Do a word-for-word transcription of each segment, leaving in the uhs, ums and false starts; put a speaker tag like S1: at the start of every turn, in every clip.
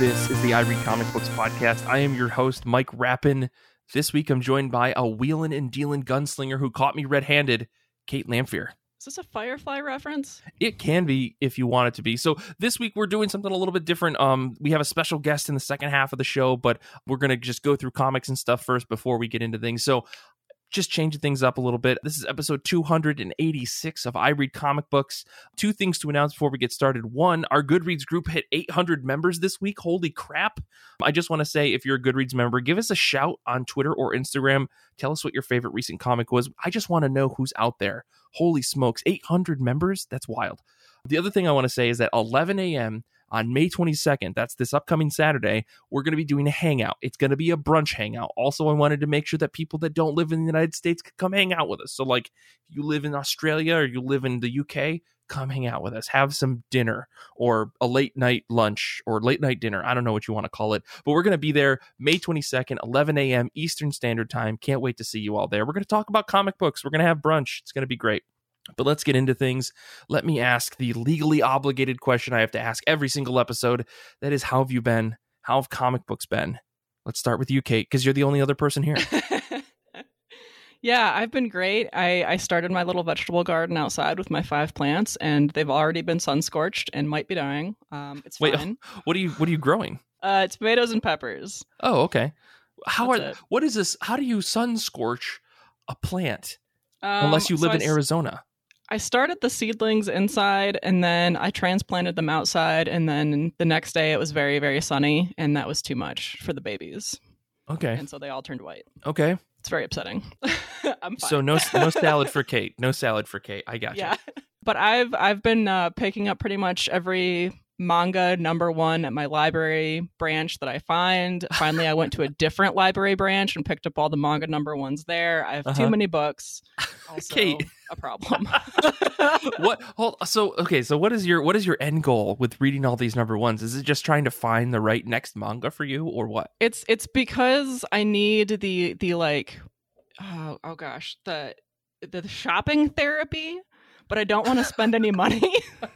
S1: This is the I Read Comic Books podcast. I am your host, Mike Rappin. This week, I'm joined by a wheelin' and dealin' gunslinger who caught me red-handed, Kate Lamphere.
S2: Is this a Firefly reference?
S1: It can be if you want it to be. So this week, we're doing something a little bit different. Um, we have a special guest in the second half of the show, but we're going to just go through comics and stuff first before we get into things. So just changing things up a little bit. This is episode two hundred eighty-six of I Read Comic Books. Two things to announce before we get started. One, our Goodreads group hit eight hundred members this week. Holy crap. I just want to say, if you're a Goodreads member, give us a shout on Twitter or Instagram. Tell us what your favorite recent comic was. I just want to know who's out there. Holy smokes, eight hundred members? That's wild. The other thing I want to say is that eleven a.m. on May twenty-second, that's this upcoming Saturday, we're going to be doing a hangout. It's going to be a brunch hangout. Also, I wanted to make sure that people that don't live in the United States could come hang out with us. So, like, if you live in Australia or you live in the U K, come hang out with us. Have some dinner or a late night lunch or late night dinner. I don't know what you want to call it. But we're going to be there May twenty-second, eleven a.m. Eastern Standard Time. Can't wait to see you all there. We're going to talk about comic books. We're going to have brunch. It's going to be great. But let's get into things. Let me ask the legally obligated question I have to ask every single episode. That is, how have you been? How have comic books been? Let's start with you, Kate, because you're the only other person here.
S2: Yeah, I've been great. I, I started my little vegetable garden outside with my five plants, and they've already been sun-scorched and might be dying. Um, it's
S1: Wait,
S2: fine.
S1: what are you what are you growing?
S2: Uh, tomatoes and peppers.
S1: Oh, okay. How
S2: That's
S1: are
S2: it.
S1: what is this? How do you sun scorch a plant
S2: Um,
S1: unless you
S2: so
S1: live
S2: I
S1: in
S2: s-
S1: Arizona?
S2: I started the seedlings inside, and then I transplanted them outside, and then the next day it was very, very sunny, and that was too much for the babies.
S1: Okay.
S2: And so they all turned white.
S1: Okay.
S2: It's very upsetting. I'm fine.
S1: So no no salad for Kate. No salad for Kate. I got you.
S2: Yeah. But I've I've been uh, picking up pretty much every manga number one at my library branch that I find. Finally, I went to a different library branch and picked up all the manga number ones there. I have
S1: Uh-huh.
S2: too many books. Also
S1: Kate.
S2: a problem.
S1: What? Hold. So okay. So what is your what is your end goal with reading all these number ones? Is it just trying to find the right next manga for you, or what?
S2: It's it's because I need the the like oh, oh gosh, the the shopping therapy, but I don't want to spend any money.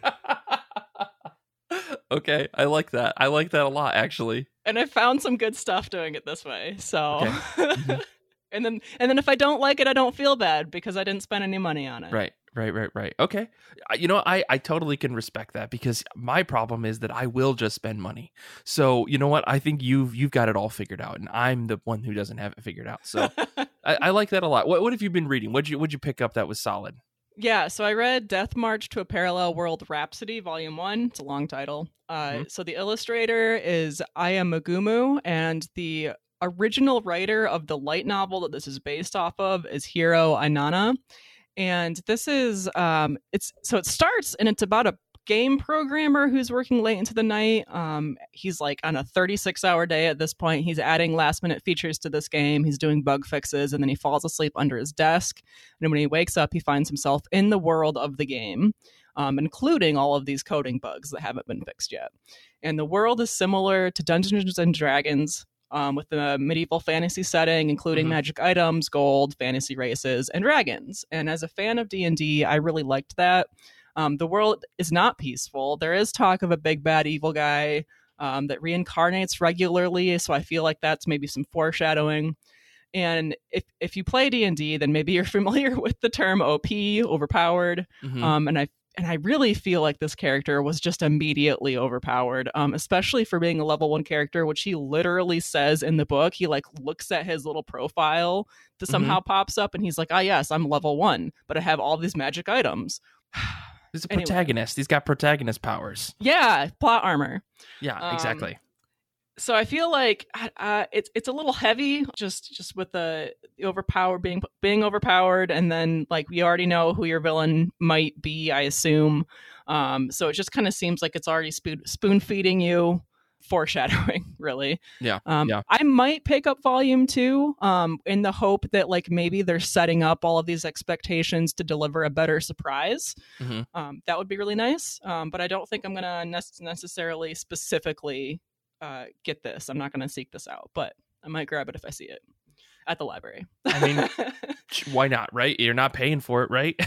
S1: Okay, I like that. I like that a lot, actually.
S2: And I found some good stuff doing it this way. So
S1: Okay. Mhm.
S2: and then and then if I don't like it, I don't feel bad because I didn't spend any money on it.
S1: Right, right, right, right. Okay. I- You know, I, I totally can respect that because my problem is that I will just spend money. So, you know what? I think you've you've got it all figured out, and I'm the one who doesn't have it figured out. So I, I like that a lot. What what have you been reading? What'd you what'd you pick up that was solid?
S2: Yeah, so I read Death March to a Parallel World Rhapsody, Volume one. It's a long title. Uh,
S1: Mhm.
S2: So the illustrator is Aya Magumu, and the original writer of the light novel that this is based off of is Hiro Ainana. And this is, um, it's so it starts, and it's about a game programmer who's working late into the night. Um, he's like on a thirty-six hour day at this point. He's adding last minute features to this game. He's doing bug fixes, and then he falls asleep under his desk. And when he wakes up, he finds himself in the world of the game, um, including all of these coding bugs that haven't been fixed yet. And the world is similar to Dungeons and Dragons, um, with the medieval fantasy setting, including
S1: Mhm.
S2: magic items, gold, fantasy races, and dragons. And as a fan of D and D, I really liked that. Um, the world is not peaceful. There is talk of a big bad evil guy um, that reincarnates regularly, so I feel like that's maybe some foreshadowing. And if if you play D and D, then maybe you're familiar with the term O P, overpowered.
S1: Mhm.
S2: Um, and I and I really feel like this character was just immediately overpowered, um, especially for being a level one character, which he literally says in the book. He like looks at his little profile that somehow pops up, and he's like, "Ah, yes, I'm level one, but I have all these magic items."
S1: He's a
S2: Anyway.
S1: protagonist. He's got protagonist powers.
S2: Yeah, plot armor.
S1: Yeah,
S2: Um,
S1: exactly.
S2: So I feel like uh, it's it's a little heavy, just just with the, the overpowered being being overpowered, and then like we already know who your villain might be, I assume. Um, so it just kind of seems like it's already spoon spoon feeding you, foreshadowing, really.
S1: Yeah,
S2: Um,
S1: yeah.
S2: I might pick up volume two, um, in the hope that like maybe they're setting up all of these expectations to deliver a better surprise.
S1: Mhm.
S2: Um, that would be really nice. Um, but I don't think I'm gonna ne- necessarily specifically uh, get this. I'm not going to seek this out, but I might grab it if I see it at the library.
S1: I mean, why not, right? You're not paying for it, right?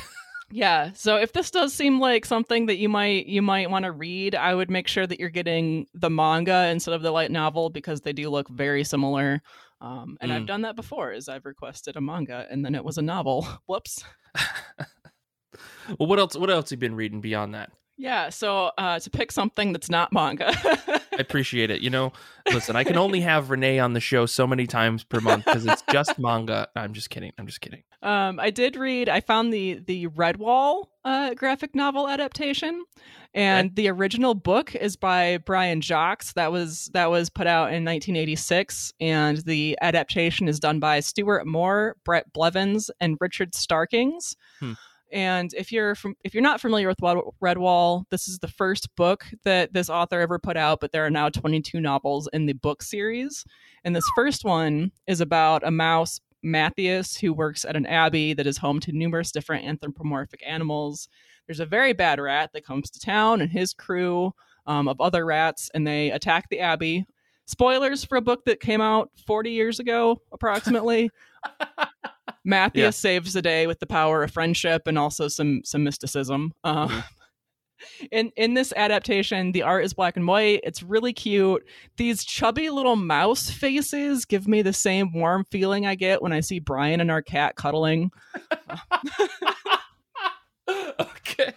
S2: Yeah. So if this does seem like something that you might you might want to read, I would make sure that you're getting the manga instead of the light novel because they do look very similar. Um, and I've
S1: Mm.
S2: done that before, as I've requested a manga and then it was a novel. Whoops.
S1: Well, what else? What else have you been reading beyond that?
S2: Yeah. So uh, to pick something that's not manga.
S1: I appreciate it. You know, listen, I can only have Renee on the show so many times per month because it's just manga. I'm just kidding. I'm just kidding.
S2: Um, I did read. I found the the Redwall uh, graphic novel adaptation, and the original book is by Brian Jacques. That was that was put out in nineteen eighty-six, and the adaptation is done by Stuart Moore, Brett Blevins, and Richard Starkings.
S1: Hmm.
S2: And if you're from, if you're not familiar with Redwall, this is the first book that this author ever put out, but there are now twenty-two novels in the book series. And this first one is about a mouse, Matthias, who works at an abbey that is home to numerous different anthropomorphic animals. There's a very bad rat that comes to town and his crew um, of other rats, and they attack the abbey. Spoilers for a book that came out forty years ago, approximately. Matthias yeah. saves the day with the power of friendship and also some some mysticism. Uh, mm-hmm. In in this adaptation, the art is black and white. It's really cute. These chubby little mouse faces give me the same warm feeling I get when I see Brian and our cat cuddling.
S1: Okay.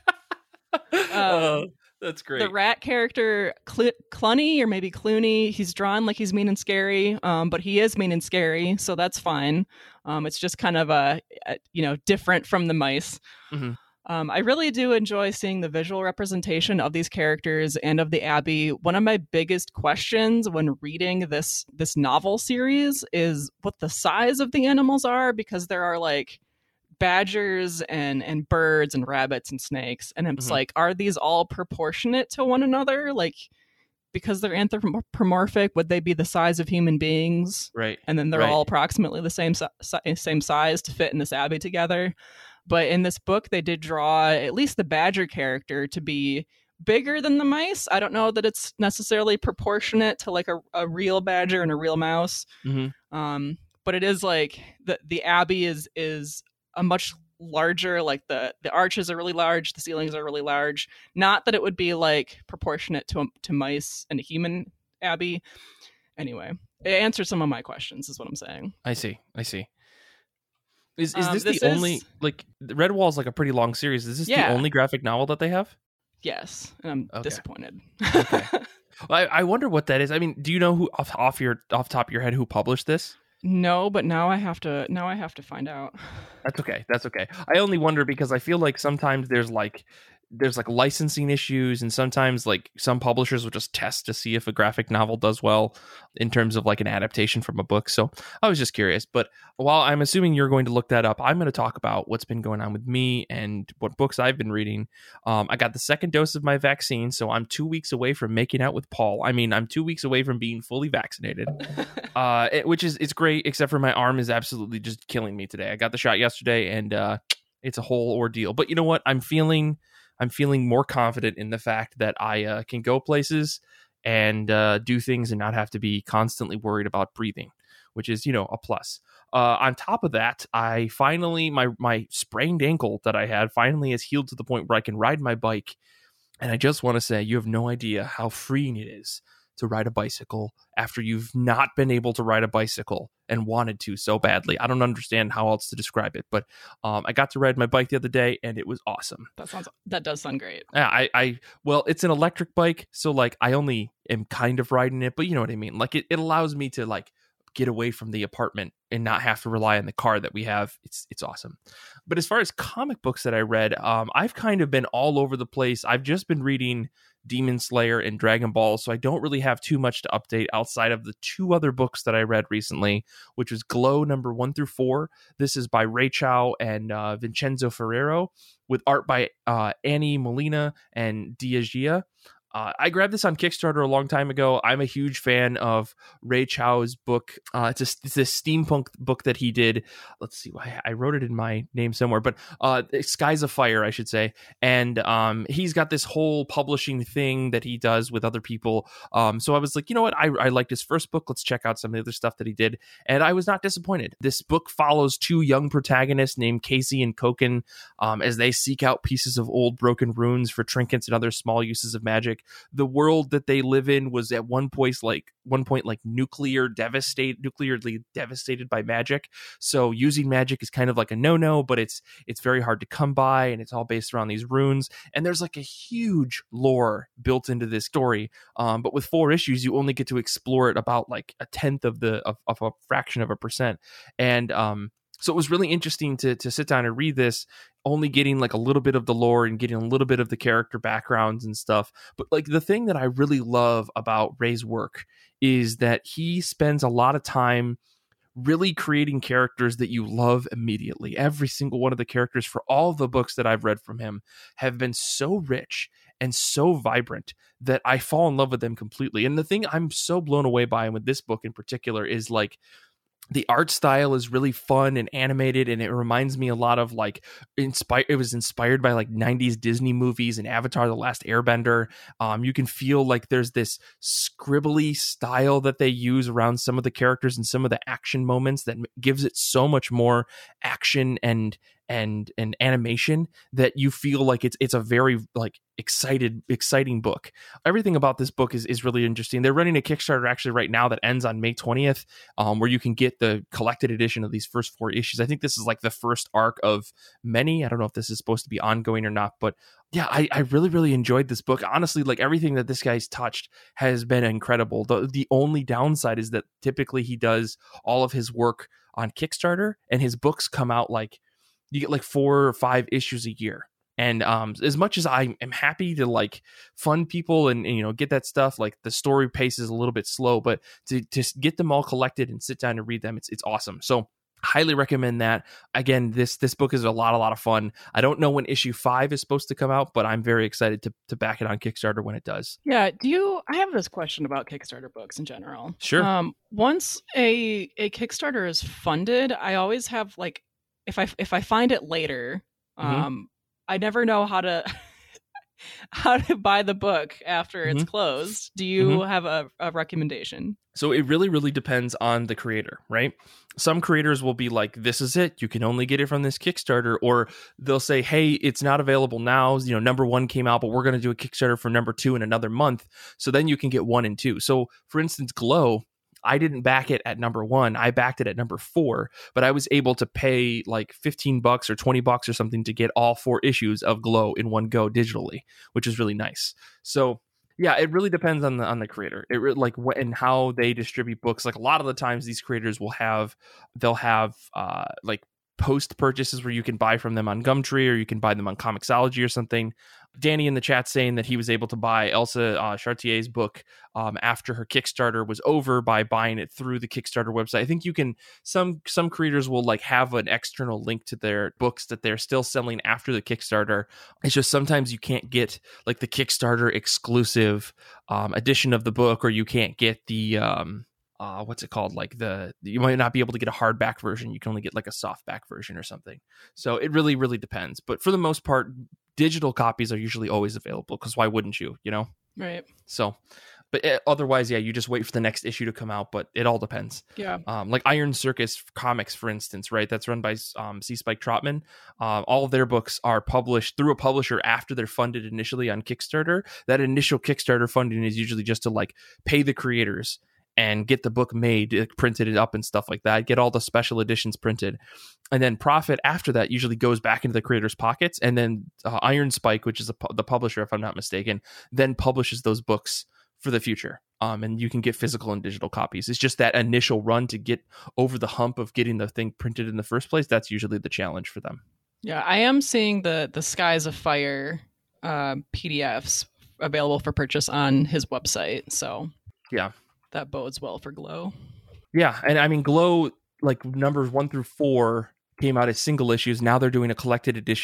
S2: um,
S1: oh, that's great.
S2: The rat character, Cl- Clunny, or maybe Clooney, he's drawn like he's mean and scary, um, but he is mean and scary, so that's fine. Um, it's just kind of a, a, you know, different from the mice.
S1: Mm-hmm.
S2: Um, I really do enjoy seeing the visual representation of these characters and of the Abbey. One of my biggest questions when reading this this novel series is what the size of the animals are, because there are like badgers and and birds and rabbits and snakes, and it's mm-hmm. like, are these all proportionate to one another? Like, because they're anthropomorphic, would they be the size of human beings?
S1: Right.
S2: And then they're
S1: right.
S2: all approximately the same si- same size to fit in this abbey together. But in this book, they did draw at least the badger character to be bigger than the mice. I don't know that it's necessarily proportionate to like a, a real badger and a real mouse.
S1: Mm-hmm.
S2: Um, but it is like the the abbey is is a much larger, like the the arches are really large, the ceilings are really large. Not that it would be like proportionate to to mice and a human abbey. Anyway, it answers some of my questions, is what I'm saying.
S1: I see. I see. Is is
S2: um,
S1: this,
S2: this
S1: the
S2: is,
S1: only, like, Redwall is like a pretty long series. Is this
S2: yeah.
S1: the only graphic novel that they have?
S2: Yes, and I'm
S1: okay.
S2: disappointed.
S1: Okay. Well, I, I wonder what that is. I mean, do you know who off off your off top of your head who published this?
S2: No, but now I have to now I have to find out.
S1: That's okay. That's okay. I only wonder because I feel like sometimes there's like there's like licensing issues, and sometimes like some publishers will just test to see if a graphic novel does well in terms of like an adaptation from a book. So I was just curious. But while I'm assuming you're going to look that up, I'm going to talk about what's been going on with me and what books I've been reading. Um, I got the second dose of my vaccine, so I'm two weeks away from making out with Paul. I mean, I'm two weeks away from being fully vaccinated, uh, it, which is it's great, except for my arm is absolutely just killing me today. I got the shot yesterday, and uh, it's a whole ordeal. But you know what? I'm feeling... I'm feeling more confident in the fact that I uh, can go places and uh, do things and not have to be constantly worried about breathing, which is, you know, a plus. Uh, on top of that, I finally, my my sprained ankle that I had finally has healed to the point where I can ride my bike. And I just want to say, you have no idea how freeing it is to ride a bicycle after you've not been able to ride a bicycle and wanted to so badly. I don't understand how else to describe it, but um, I got to ride my bike the other day and it was awesome.
S2: That sounds, that does sound great.
S1: Yeah, I, I, well, it's an electric bike, so like I only am kind of riding it, but you know what I mean? Like it, it allows me to like get away from the apartment and not have to rely on the car that we have. It's, it's awesome. But as far as comic books that I read, um, I've kind of been all over the place. I've just been reading Demon Slayer and Dragon Ball, so I don't really have too much to update outside of the two other books that I read recently, which was Glow number one through four. This is by Ray Chow and uh, Vincenzo Ferrero, with art by uh, Annie Molina and Diagia. Uh, I grabbed this on Kickstarter a long time ago. I'm a huge fan of Ray Chow's book. Uh, it's, a, it's a steampunk book that he did. Let's see, I, I wrote it in my name somewhere, but uh, Skies of Fire, I should say. And um, he's got this whole publishing thing that he does with other people. Um, so I was like, you know what? I, I liked his first book. Let's check out some of the other stuff that he did. And I was not disappointed. This book follows two young protagonists named Casey and Koken um, as they seek out pieces of old broken runes for trinkets and other small uses of magic. The world that they live in was at one point like one point like nuclear devastated, nuclearly devastated by magic. So using magic is kind of like a no-no, but it's it's very hard to come by, and it's all based around these runes. And there's like a huge lore built into this story. Um, but with four issues, you only get to explore it about like a tenth of the of, of a fraction of a percent. And um, so it was really interesting to to sit down and read this, only getting like a little bit of the lore and getting a little bit of the character backgrounds and stuff. But like the thing that I really love about Ray's work is that he spends a lot of time really creating characters that you love immediately. Every single one of the characters for all the books that I've read from him have been so rich and so vibrant that I fall in love with them completely. And the thing I'm so blown away by with this book in particular is like, the art style is really fun and animated, and it reminds me a lot of like inspired. It was inspired by like nineties Disney movies and Avatar: The Last Airbender. Um, you can feel like there's this scribbly style that they use around some of the characters and some of the action moments that gives it so much more action and and and animation that you feel like it's it's a very like excited exciting book. Everything about this book is is really interesting. They're running a Kickstarter actually right now that ends on May twentieth, um, where you can get the collected edition of these first four issues. I think this is like the first arc of many. I don't know if this is supposed to be ongoing or not, but yeah, I, I really, really enjoyed this book. Honestly, like everything that this guy's touched has been incredible. The the only downside is that typically he does all of his work on Kickstarter, and his books come out like you get like four or five issues a year. And um, as much as I am happy to like fund people and, and, you know, get that stuff, like the story pace is a little bit slow, but to, to get them all collected and sit down and read them, it's it's awesome. So highly recommend that. Again, this this book is a lot, a lot of fun. I don't know when issue five is supposed to come out, but I'm very excited to to back it on Kickstarter when it does.
S2: Yeah. Do you, I have this question about Kickstarter books in general.
S1: Sure.
S2: Um, once a, a Kickstarter is funded, I always have like, if I, if I find it later, um, mm-hmm. I never know how to how to buy the book after it's mm-hmm. closed. Do you mm-hmm. have a, a recommendation?
S1: So it really, really depends on the creator, right? Some creators will be like, this is it. You can only get it from this Kickstarter. Or they'll say, hey, it's not available now. You know, number one came out, but we're going to do a Kickstarter for number two in another month. So then you can get one and two. So for instance, Glow, I didn't back it at number one. I backed it at number four, but I was able to pay like fifteen bucks or twenty bucks or something to get all four issues of Glow in one go digitally, which is really nice. So yeah, it really depends on the on the creator. It really, like what and how they distribute books. Like a lot of the times, these creators will have they'll have uh, like post purchases where you can buy from them on Gumtree or you can buy them on Comixology or something. Danny in the chat saying that he was able to buy Elsa uh, Chartier's book um, after her Kickstarter was over by buying it through the Kickstarter website. I think you can, some some creators will like have an external link to their books that they're still selling after the Kickstarter. It's just sometimes you can't get like the Kickstarter exclusive um, edition of the book, or you can't get the um, Uh, what's it called? Like the, you might not be able to get a hardback version. You can only get like a softback version or something. So it really, really depends. But for the most part, digital copies are usually always available because why wouldn't you, you know?
S2: Right.
S1: So, but it, otherwise, yeah, you just wait for the next issue to come out, but it all depends.
S2: Yeah.
S1: Um, like Iron Circus Comics, for instance, right? That's run by um, C. Spike Trotman. Uh, all of their books are published through a publisher after they're funded initially on Kickstarter. That initial Kickstarter funding is usually just to like pay the creators and get the book made, like, printed it up and stuff like that, get all the special editions printed. And then profit after that usually goes back into the creator's pockets. And then uh, Iron Spike, which is a, the publisher, if I'm not mistaken, then publishes those books for the future. Um, and you can get physical and digital copies. It's just that initial run to get over the hump of getting the thing printed in the first place. That's usually the challenge for them.
S2: Yeah, I am seeing the, the Skies of Fire uh, P D Fs available for purchase on his website. So
S1: yeah.
S2: That bodes well for Glow.
S1: Yeah, and I mean, Glow, like numbers one through four came out as single issues. Now they're doing a collected edition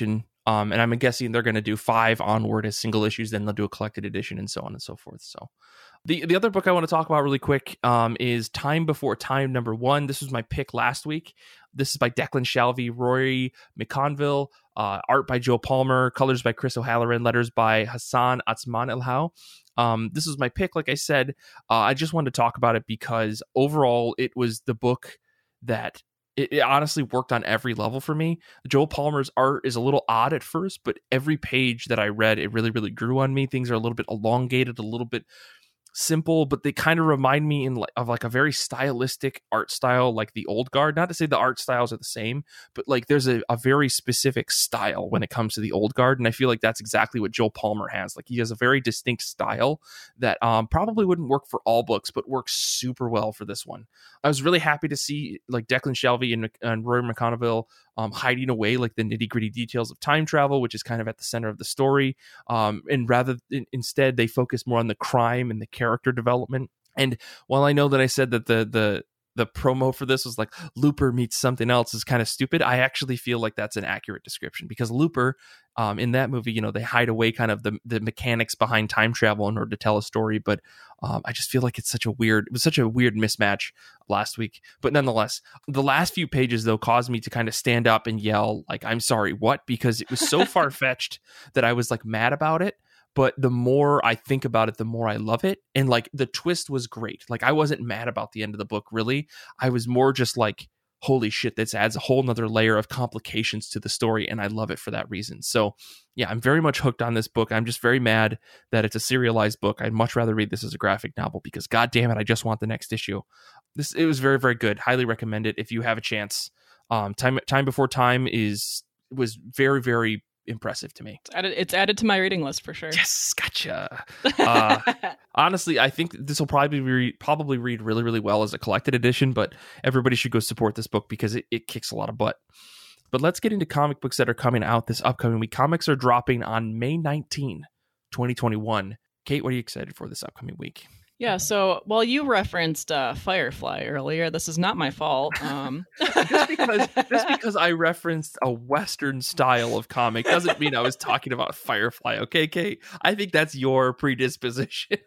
S1: Um, and I'm guessing they're going to do five onward as single issues, then they'll do a collected edition and so on and so forth. So the the other book I want to talk about really quick um, is Time Before Time number one. This was my pick last week. This is by Declan Shalvey, Rory McConville, uh, art by Joe Palmer, colors by Chris O'Halloran, letters by Hassan Atsman-Elhaou. Um, this was my pick. Like I said, uh, I just wanted to talk about it because overall it was the book that It, it honestly worked on every level for me. Joel Palmer's art is a little odd at first, but every page that I read, it really, really grew on me. Things are a little bit elongated, a little bit simple, but they kind of remind me in like, of like a very stylistic art style, like the Old Guard. Not to say the art styles are the same, but like there's a, a very specific style when it comes to the Old Guard, and I feel like that's exactly what Joel Palmer has. Like he has a very distinct style that um, probably wouldn't work for all books, but works super well for this one. I was really happy to see like Declan Shalvey and, and Rory McConville um, hiding away like the nitty gritty details of time travel, which is kind of at the center of the story. Um, and rather in, instead, they focus more on the crime and the character development. And while I know that I said that the the the promo for this was like Looper meets something else is kind of stupid, I actually feel like that's an accurate description, because Looper um, in that movie, you know, they hide away kind of the, the mechanics behind time travel in order to tell a story. But um, I just feel like it's such a weird, it was such a weird mismatch last week. But nonetheless, the last few pages, though, caused me to kind of stand up and yell, like, I'm sorry, what? Because it was so far fetched that I was like mad about it. But the more I think about it, the more I love it. And like the twist was great. Like I wasn't mad about the end of the book, really. I was more just like, holy shit, this adds a whole nother layer of complications to the story. And I love it for that reason. So yeah, I'm very much hooked on this book. I'm just very mad that it's a serialized book. I'd much rather read this as a graphic novel because God damn it, I just want the next issue. This It was very, very good. Highly recommend it if you have a chance. Um, Time Time Before Time is was very, very impressive to me.
S2: It's added, it's added to my reading list for sure.
S1: Yes, gotcha. Uh, honestly, I think this will probably read, probably read really, really well as a collected edition, but everybody should go support this book because it, it kicks a lot of butt. But let's get into comic books that are coming out this upcoming week. Comics are dropping on May nineteenth, twenty twenty-one. Kate, what are you excited for this upcoming week?
S2: Yeah, so while you referenced uh, Firefly earlier, this is not my fault. Um...
S1: just because just because I referenced a Western style of comic doesn't mean I was talking about Firefly. Okay, Kate? I think that's your predisposition.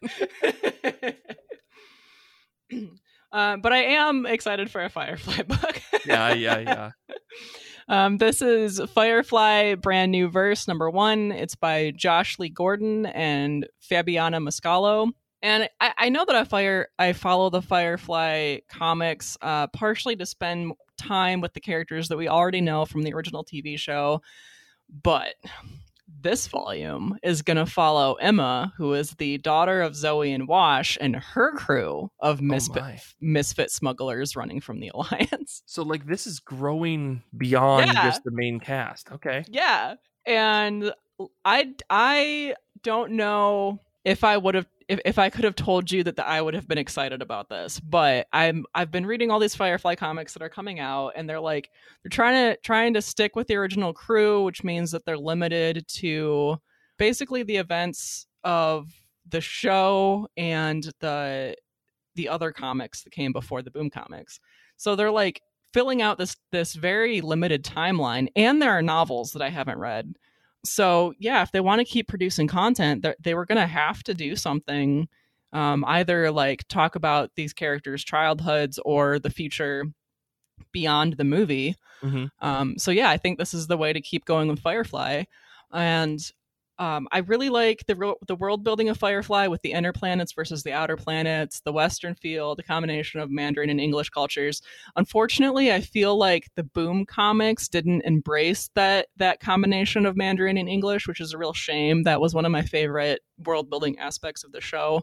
S2: uh, but I am excited for a Firefly book.
S1: yeah, yeah, yeah.
S2: Um, this is Firefly Brand New Verse number one. It's by Josh Lee Gordon and Fabiana Mascalo. And I, I know that I fire I follow the Firefly comics uh, partially to spend time with the characters that we already know from the original T V show. But this volume is going to follow Emma, who is the daughter of Zoe and Wash, and her crew of misfit,
S1: oh
S2: misfit smugglers running from the Alliance.
S1: So, like, this is growing beyond
S2: yeah.
S1: just the main cast. Okay.
S2: Yeah. And I, I don't know if I would have If, if I could have told you that the, I would have been excited about this, but I'm I've been reading all these Firefly comics that are coming out, and they're like they're trying to trying to stick with the original crew, which means that they're limited to basically the events of the show and the the other comics that came before the Boom comics. So they're like filling out this this very limited timeline, and there are novels that I haven't read. So, yeah, if they want to keep producing content, they were going to have to do something, um, either like talk about these characters' childhoods or the future beyond the movie.
S1: Mm-hmm.
S2: Um, so, yeah, I think this is the way to keep going with Firefly. And um, I really like the the world building of Firefly with the inner planets versus the outer planets, the Western feel, the combination of Mandarin and English cultures. Unfortunately, I feel like the Boom comics didn't embrace that that combination of Mandarin and English, which is a real shame. That was one of my favorite world building aspects of the show.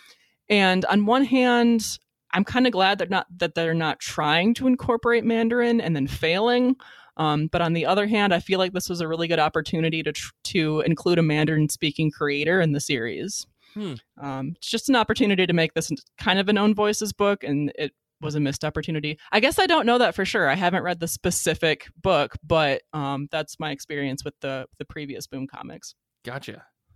S2: And on one hand, I'm kind of glad they're not that they're not trying to incorporate Mandarin and then failing. Um, but on the other hand, I feel like this was a really good opportunity to tr- to include a Mandarin-speaking creator in the series.
S1: Hmm.
S2: Um, it's just an opportunity to make this kind of an own voices book, and it was a missed opportunity. I guess I don't know that for sure. I haven't read the specific book, but um, that's my experience with the the previous Boom comics.
S1: Gotcha.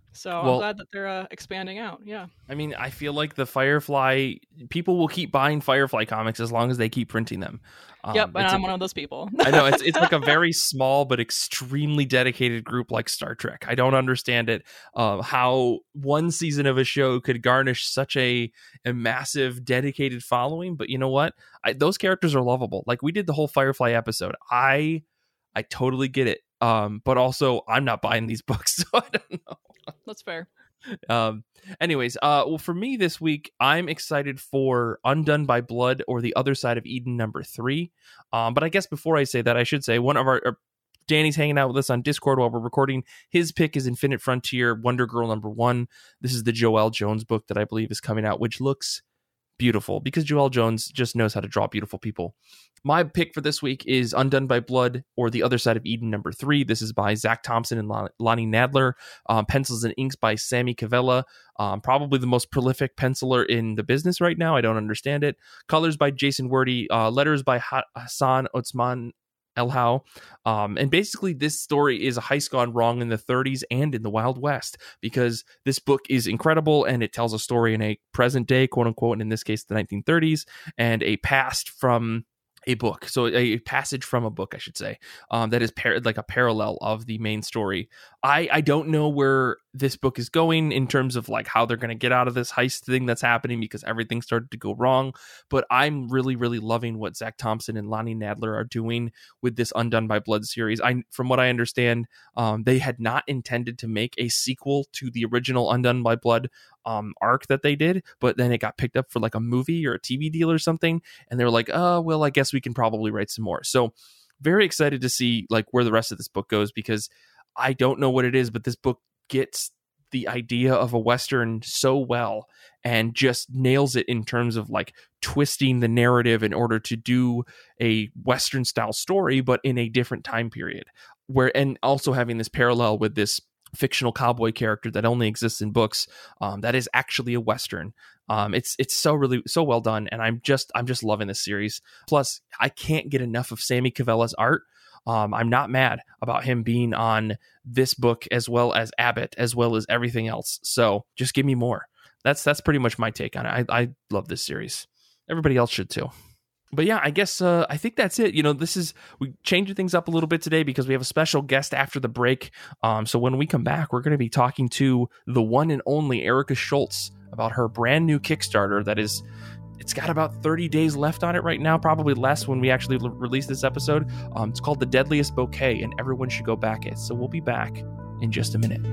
S2: So I'm
S1: Well,
S2: glad that they're uh, expanding out. Yeah.
S1: I mean, I feel like the Firefly people will keep buying Firefly comics as long as they keep printing them. Um,
S2: Yep, and
S1: it's
S2: I'm
S1: a-
S2: one of those people.
S1: I know it's it's like a very small but extremely dedicated group like Star Trek. I don't understand it. Uh, how one season of a show could garnish such a, a massive dedicated following, but you know what? I, those characters are lovable. Like we did the whole Firefly episode. I I totally get it. Um, but also I'm not buying these books, so I don't know.
S2: That's fair.
S1: Um, anyways, uh, well, for me this week, I'm excited for Undone by Blood or The Other Side of Eden number three. Um, but I guess before I say that, I should say one of our, our Danny's hanging out with us on Discord while we're recording. His pick is Infinite Frontier, Wonder Girl number one. This is the Joelle Jones book that I believe is coming out, which looks beautiful because Joelle Jones just knows how to draw beautiful people. My pick for this week is Undone by Blood or The Other Side of Eden number three. This is by Zach Thompson and Lon- Lonnie Nadler. Um, pencils and inks by Sammy Cavella. Um, probably the most prolific penciler in the business right now. I don't understand it. Colors by Jason Wordie. Uh, letters by ha- Hassan Otsman Elhau. Um, and basically this story is a heist gone wrong in the thirties and in the Wild West, because this book is incredible and it tells a story in a present day, quote unquote, and in this case the nineteen thirties, and a past from a book, so a passage from a book, I should say, um, that is par- like a parallel of the main story. I, I don't know where this book is going in terms of like how they're going to get out of this heist thing that's happening, because everything started to go wrong. But I'm really, really loving what Zach Thompson and Lonnie Nadler are doing with this Undone by Blood series. I, from what I understand, um, they had not intended to make a sequel to the original Undone by Blood um, arc that they did, but then it got picked up for like a movie or a T V deal or something, and they were like, oh, well, I guess we can probably write some more. So very excited to see like where the rest of this book goes, because I don't know what it is, but this book gets the idea of a Western so well and just nails it in terms of like twisting the narrative in order to do a Western style story, but in a different time period, where, and also having this parallel with this fictional cowboy character that only exists in books, um, that is actually a Western. Um, it's it's so really so well done, and I'm just I'm just loving this series. Plus, I can't get enough of Sammy Cavella's art. Um, I'm not mad about him being on this book as well as Abbott, as well as everything else. So just give me more. That's that's pretty much my take on it. I, I love this series. Everybody else should too. But yeah, I guess uh, I think that's it. You know, this is, we changing things up a little bit today because we have a special guest after the break. Um, so when we come back, we're going to be talking to the one and only Erica Schultz about her brand new Kickstarter that is, it's got about thirty days left on it right now, probably less when we actually l- release this episode. Um, it's called The Deadliest Bouquet, and everyone should go back it. So we'll be back in just a minute.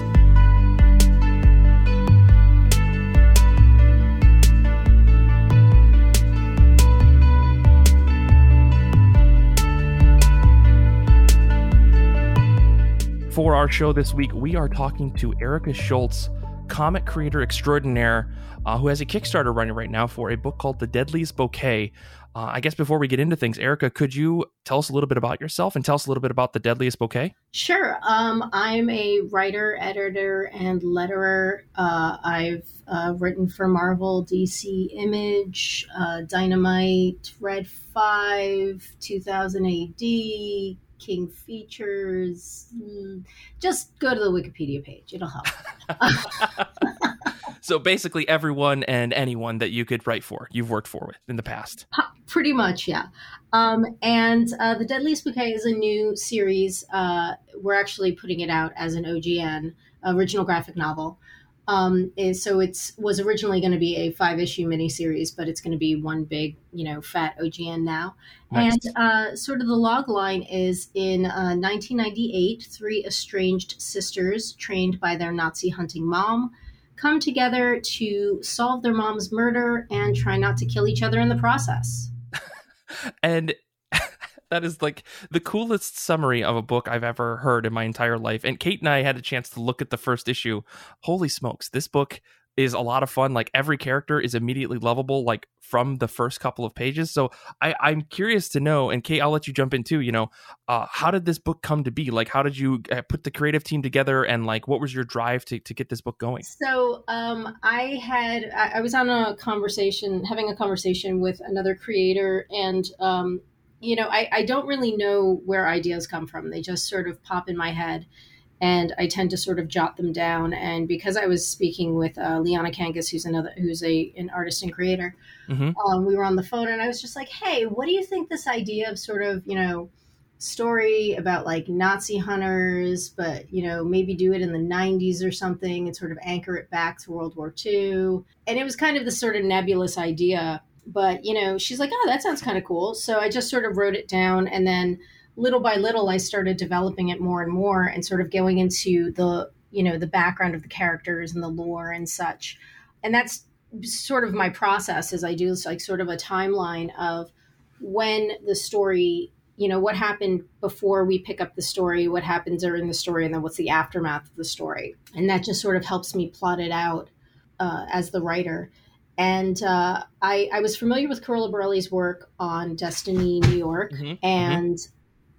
S1: For our show this week, we are talking to Erica Schultz, comic creator extraordinaire, uh, who has a Kickstarter running right now for a book called The Deadliest Bouquet. Uh, I guess before we get into things, Erica, could you tell us a little bit about yourself and tell us a little bit about The Deadliest Bouquet?
S3: Sure. Um, I'm a writer, editor, and letterer. Uh, I've uh, written for Marvel, D C, Image, uh, Dynamite, Red five, two thousand A D, King Features. Just go to the Wikipedia page. It'll help.
S1: So basically everyone and anyone that you could write for, you've worked for with in the past.
S3: Pretty much, yeah. Um, and uh, The Deadliest Bouquet is a new series. Uh, we're actually putting it out as an O G N, original graphic novel. Um, is, so it's was originally going to be a five-issue miniseries, but it's going to be one big, you know, fat O G N now. Nice. And uh, sort of the log line is in uh, nineteen ninety-eight, three estranged sisters trained by their Nazi hunting mom come together to solve their mom's murder and try not to kill each other in the process.
S1: And that is like the coolest summary of a book I've ever heard in my entire life. And Kate and I had a chance to look at the first issue. Holy smokes, this book is a lot of fun. Like every character is immediately lovable, like from the first couple of pages. So I, I'm curious to know, and Kate, I'll let you jump in too, you know, uh, how did this book come to be? Like, how did you uh, put the creative team together, and like, what was your drive to, to get this book going?
S3: So um, I had, I, I was on a conversation, having a conversation with another creator, and um, you know, I, I don't really know where ideas come from. They just sort of pop in my head. and I tend to sort of jot them down. And because I was speaking with uh, Liana Kangas, who's another who's a an artist and creator, mm-hmm. um, we were on the phone, and I was just like, "Hey, what do you think this idea of sort of you know story about like Nazi hunters, but you know maybe do it in the nineties or something, and sort of anchor it back to World War Two?" And it was kind of this sort of nebulous idea, but you know she's like, "Oh, that sounds kind of cool." So I just sort of wrote it down, and then little by little, I started developing it more and more and sort of going into the, you know, the background of the characters and the lore and such. And that's sort of my process as I do like sort of a timeline of when the story, you know, what happened before we pick up the story, what happened during the story, and then what's the aftermath of the story. And that just sort of helps me plot it out uh, as the writer. And uh, I, I was familiar with Carola Borelli's work on Destiny New York, mm-hmm. and mm-hmm.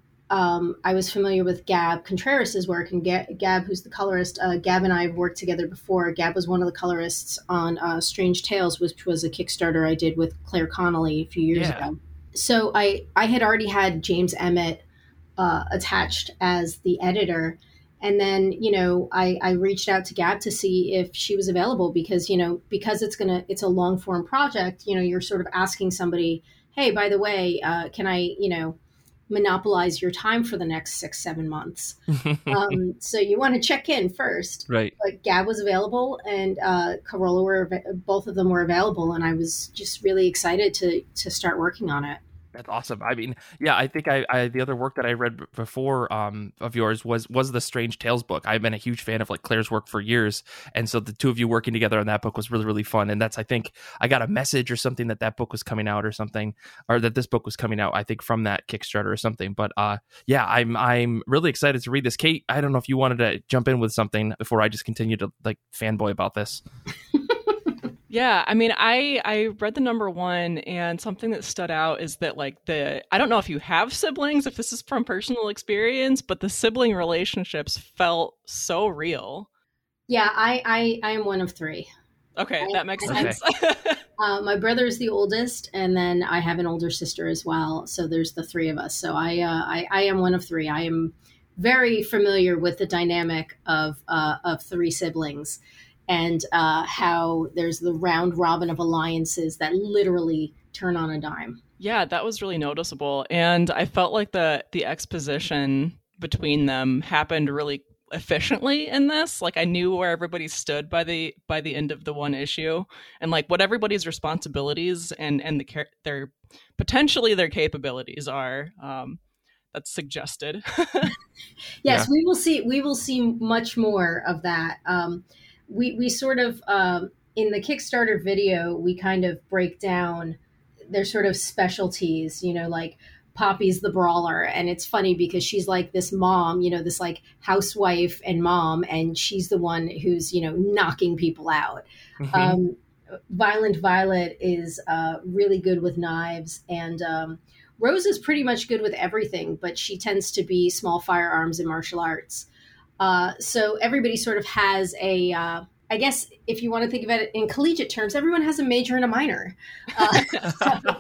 S3: Um, I was familiar with Gab Contreras' work, and Gab, Gab who's the colorist, uh, Gab and I have worked together before. Gab was one of the colorists on uh, Strange Tales, which was a Kickstarter I did with Claire Connolly a few years yeah. ago. So I, I had already had James Emmett uh, attached as the editor. And then, you know, I, I reached out to Gab to see if she was available because, you know, because it's going to, it's a long form project, you know, you're sort of asking somebody, hey, by the way, uh, can I, you know, monopolize your time for the next six, seven months. Um, so you want to check in first.
S1: Right.
S3: But Gab was available, and uh, Carola were, both of them were available. And I was just really excited to, to start working on it.
S1: That's awesome. I mean, yeah, I think I, I the other work that I read before um, of yours was was the Strange Tales book. I've been a huge fan of like Claire's work for years, and so the two of you working together on that book was really really fun. And that's I think I got a message or something that that book was coming out or something, or that this book was coming out. I think from that Kickstarter or something. But uh, yeah, I'm I'm really excited to read this. Kate, I don't know if you wanted to jump in with something before I just continue to like fanboy about this.
S2: Yeah, I mean, I I read the number one, and something that stood out is that like the I don't know if you have siblings, if this is from personal experience, but the sibling relationships felt so real.
S3: Yeah, I I, I am one of three.
S2: Okay, I, that makes
S3: I,
S2: sense.
S3: uh, my brother is the oldest, and then I have an older sister as well. So there's the three of us. So I uh, I, I am one of three. I am very familiar with the dynamic of uh, of three siblings. And uh, how there's the round robin of alliances that literally turn on a dime.
S2: Yeah, that was really noticeable. And I felt like the the exposition between them happened really efficiently in this. Like I knew where everybody stood by the by the end of the one issue, and like what everybody's responsibilities and and the their potentially their capabilities are. Um, that's suggested.
S3: Yes, yeah. we will see. We will see much more of that. Um, We we sort of, um, in the Kickstarter video, we kind of break down their sort of specialties, you know, like Poppy's the brawler. And it's funny because she's like this mom, you know, this like housewife and mom, and she's the one who's, you know, knocking people out. Mm-hmm. Um, Violent Violet is uh, really good with knives. And um, Rose is pretty much good with everything, but she tends to be small firearms and martial arts. Uh, so everybody sort of has a, uh, I guess if you want to think of it in collegiate terms, everyone has a major and a minor. Uh, so,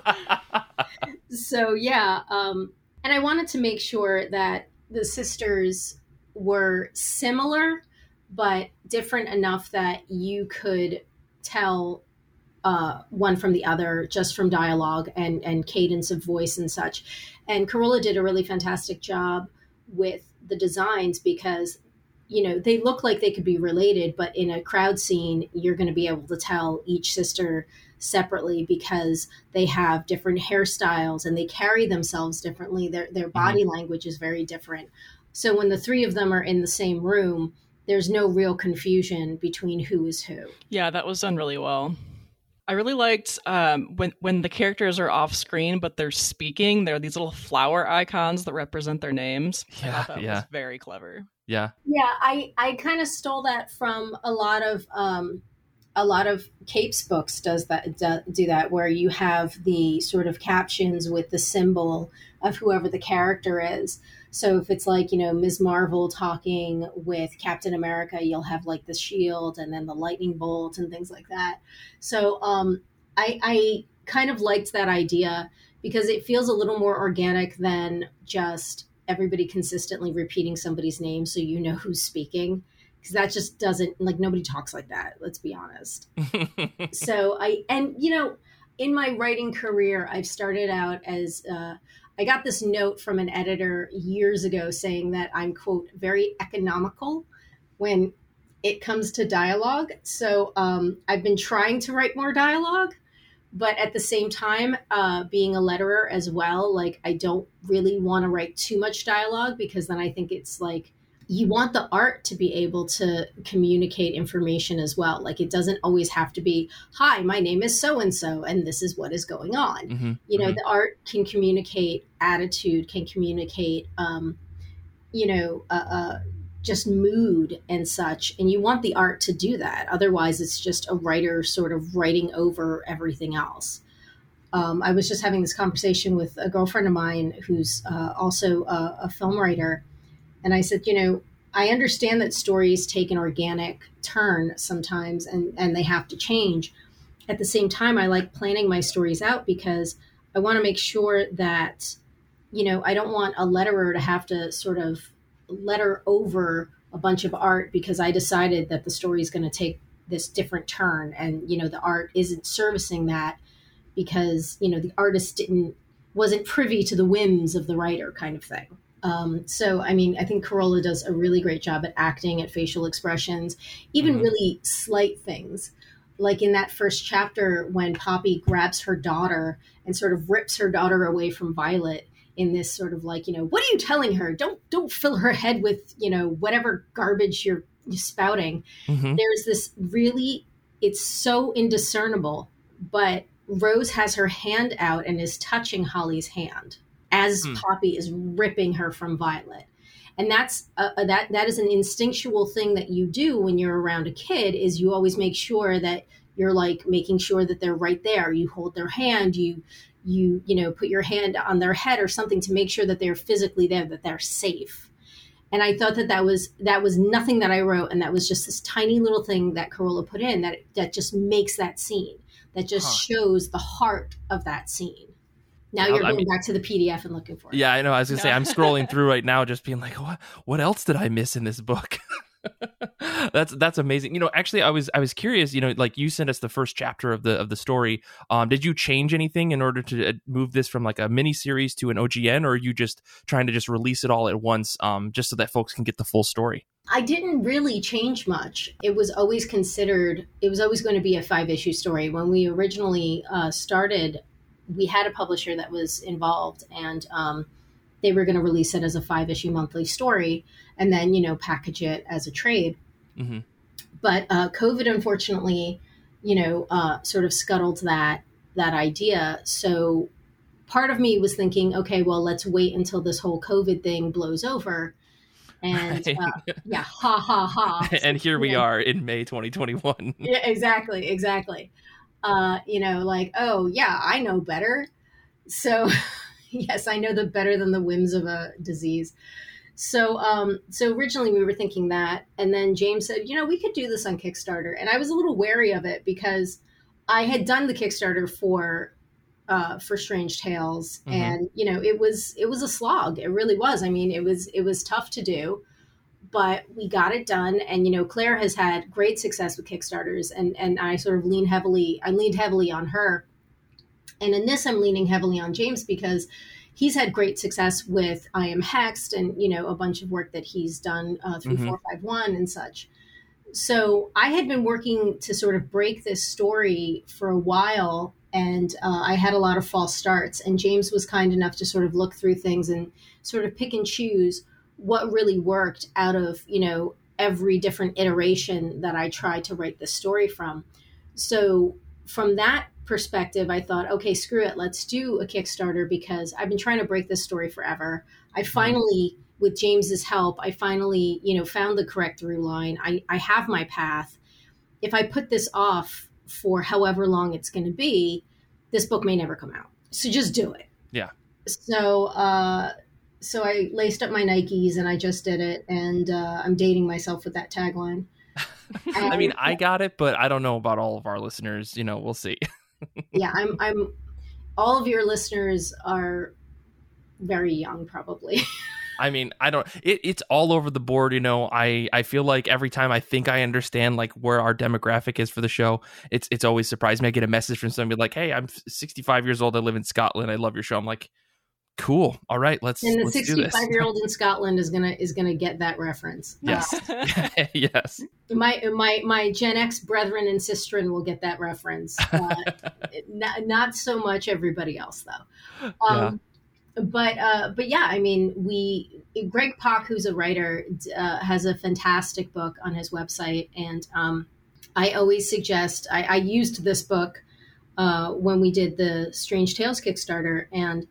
S3: so yeah. Um, and I wanted to make sure that the sisters were similar, but different enough that you could tell uh, one from the other just from dialogue and, and cadence of voice and such. And Carola did a really fantastic job with the designs because, you know, they look like they could be related, but in a crowd scene, you're going to be able to tell each sister separately because they have different hairstyles and they carry themselves differently. Their their body mm-hmm. language is very different. So when the three of them are in the same room, there's no real confusion between who is who.
S2: Yeah, that was done really well. I really liked um, when when the characters are off screen, but they're speaking. There are these little flower icons that represent their names.
S1: Yeah,
S2: I thought that
S1: yeah.
S2: was very clever.
S1: Yeah,
S3: yeah. I, I kind of stole that from a lot of um, a lot of Capes books. Does that do, do that where you have the sort of captions with the symbol of whoever the character is. So if it's like, you know, Miz Marvel talking with Captain America, you'll have like the shield and then the lightning bolt and things like that. So um, I, I kind of liked that idea because it feels a little more organic than just everybody consistently repeating somebody's name so you know who's speaking, because that just doesn't, like, nobody talks like that, let's be honest. So I, and you know, in my writing career, I've started out as, uh, I got this note from an editor years ago saying that I'm, quote, very economical when it comes to dialogue. So um, I've been trying to write more dialogue, but at the same time, uh, being a letterer as well, like, I don't really want to write too much dialogue, because then I think it's like, you want the art to be able to communicate information as well. Like, it doesn't always have to be, hi, my name is so-and-so, and this is what is going on. Mm-hmm. You know, mm-hmm. the art can communicate attitude, can communicate, um, you know, uh, uh, just mood and such. And you want the art to do that. Otherwise, it's just a writer sort of writing over everything else. Um, I was just having this conversation with a girlfriend of mine who's uh, also a, a film writer. And I said, you know, I understand that stories take an organic turn sometimes, and, and they have to change. At the same time, I like planning my stories out, because I want to make sure that, you know, I don't want a letterer to have to sort of letter over a bunch of art because I decided that the story is going to take this different turn. And, you know, the art isn't servicing that because, you know, the artist didn't, wasn't privy to the whims of the writer, kind of thing. Um, so, I mean, I think Carolla does a really great job at acting, at facial expressions, even mm-hmm. really slight things. Like in that first chapter when Poppy grabs her daughter and sort of rips her daughter away from Violet in this sort of like, you know, what are you telling her? Don't don't fill her head with, you know, whatever garbage you're, you're spouting. Mm-hmm. There's this really, it's so indiscernible, but Rose has her hand out and is touching Holly's hand as hmm. Poppy is ripping her from Violet. And that's uh, that that is an instinctual thing that you do when you're around a kid, is you always make sure that you're like making sure that they're right there. You hold their hand, you you you know, put your hand on their head or something to make sure that they're physically there, that they're safe. And I thought that that was that was nothing that I wrote, and that was just this tiny little thing that Carolla put in that that just makes that scene, that just huh. shows the heart of that scene. Now you're going I mean, back to the P D F and looking for it.
S1: Yeah, I know. I was going to say, I'm scrolling through right now just being like, what what else did I miss in this book? that's that's amazing. You know, actually, I was I was curious, you know, like you sent us the first chapter of the of the story. Um, did you change anything in order to move this from like a mini series to an O G N, or are you just trying to just release it all at once, um, just so that folks can get the full story?
S3: I didn't really change much. It was always considered, it was always going to be a five issue story. When we originally uh, started, we had a publisher that was involved, and um, they were going to release it as a five issue monthly story and then, you know, package it as a trade. Mm-hmm. But uh, COVID, unfortunately, you know, uh, sort of scuttled that, that idea. So part of me was thinking, okay, well, let's wait until this whole COVID thing blows over. And right. uh, yeah, ha, ha, ha.
S1: And here we are in May twenty twenty-one.
S3: Yeah, exactly. Exactly. Uh, you know, like, oh, yeah, I know better. So, yes, I know the better than the whims of a disease. So, um, so originally we were thinking that. And then James said, you know, we could do this on Kickstarter. And I was a little wary of it because I had done the Kickstarter for uh, for Strange Tales. Mm-hmm. And, you know, it was it was a slog. It really was. I mean, it was it was tough to do. But we got it done. And, you know, Claire has had great success with Kickstarters. And, and I sort of lean heavily, I leaned heavily on her. And in this, I'm leaning heavily on James because he's had great success with I Am Hexed and, you know, a bunch of work that he's done uh, through mm-hmm. four five one and such. So I had been working to sort of break this story for a while. And uh, I had a lot of false starts. And James was kind enough to sort of look through things and sort of pick and choose what really worked out of, you know, every different iteration that I tried to write this story from. So from that perspective, I thought, okay, screw it. Let's do a Kickstarter because I've been trying to break this story forever. I finally, with James's help, I finally, you know, found the correct through line. I, I have my path. If I put this off for however long it's going to be, this book may never come out. So just do it.
S1: Yeah.
S3: So, uh, So I laced up my Nikes and I just did it. And uh, I'm dating myself with that tagline.
S1: And, I mean, I got it, but I don't know about all of our listeners. You know, we'll see.
S3: yeah, I'm, I'm, all of your listeners are very young, probably.
S1: I mean, I don't, it, it's all over the board. You know, I, I feel like every time I think I understand like where our demographic is for the show, it's, it's always surprised me. I get a message from somebody like, hey, I'm sixty-five years old. I live in Scotland. I love your show. I'm like, cool. All right, let's,
S3: and the
S1: let's
S3: sixty-five year old in Scotland is going to, is going to get that reference.
S1: Yes.
S3: Uh,
S1: yes.
S3: My, my, my Gen X brethren and sistren will get that reference. Uh, not, not so much everybody else though. Um,
S1: yeah.
S3: But uh, but yeah, I mean, we Greg Pak, who's a writer, uh, has a fantastic book on his website, and um, I always suggest I, I used this book uh, when we did the Strange Tales Kickstarter, and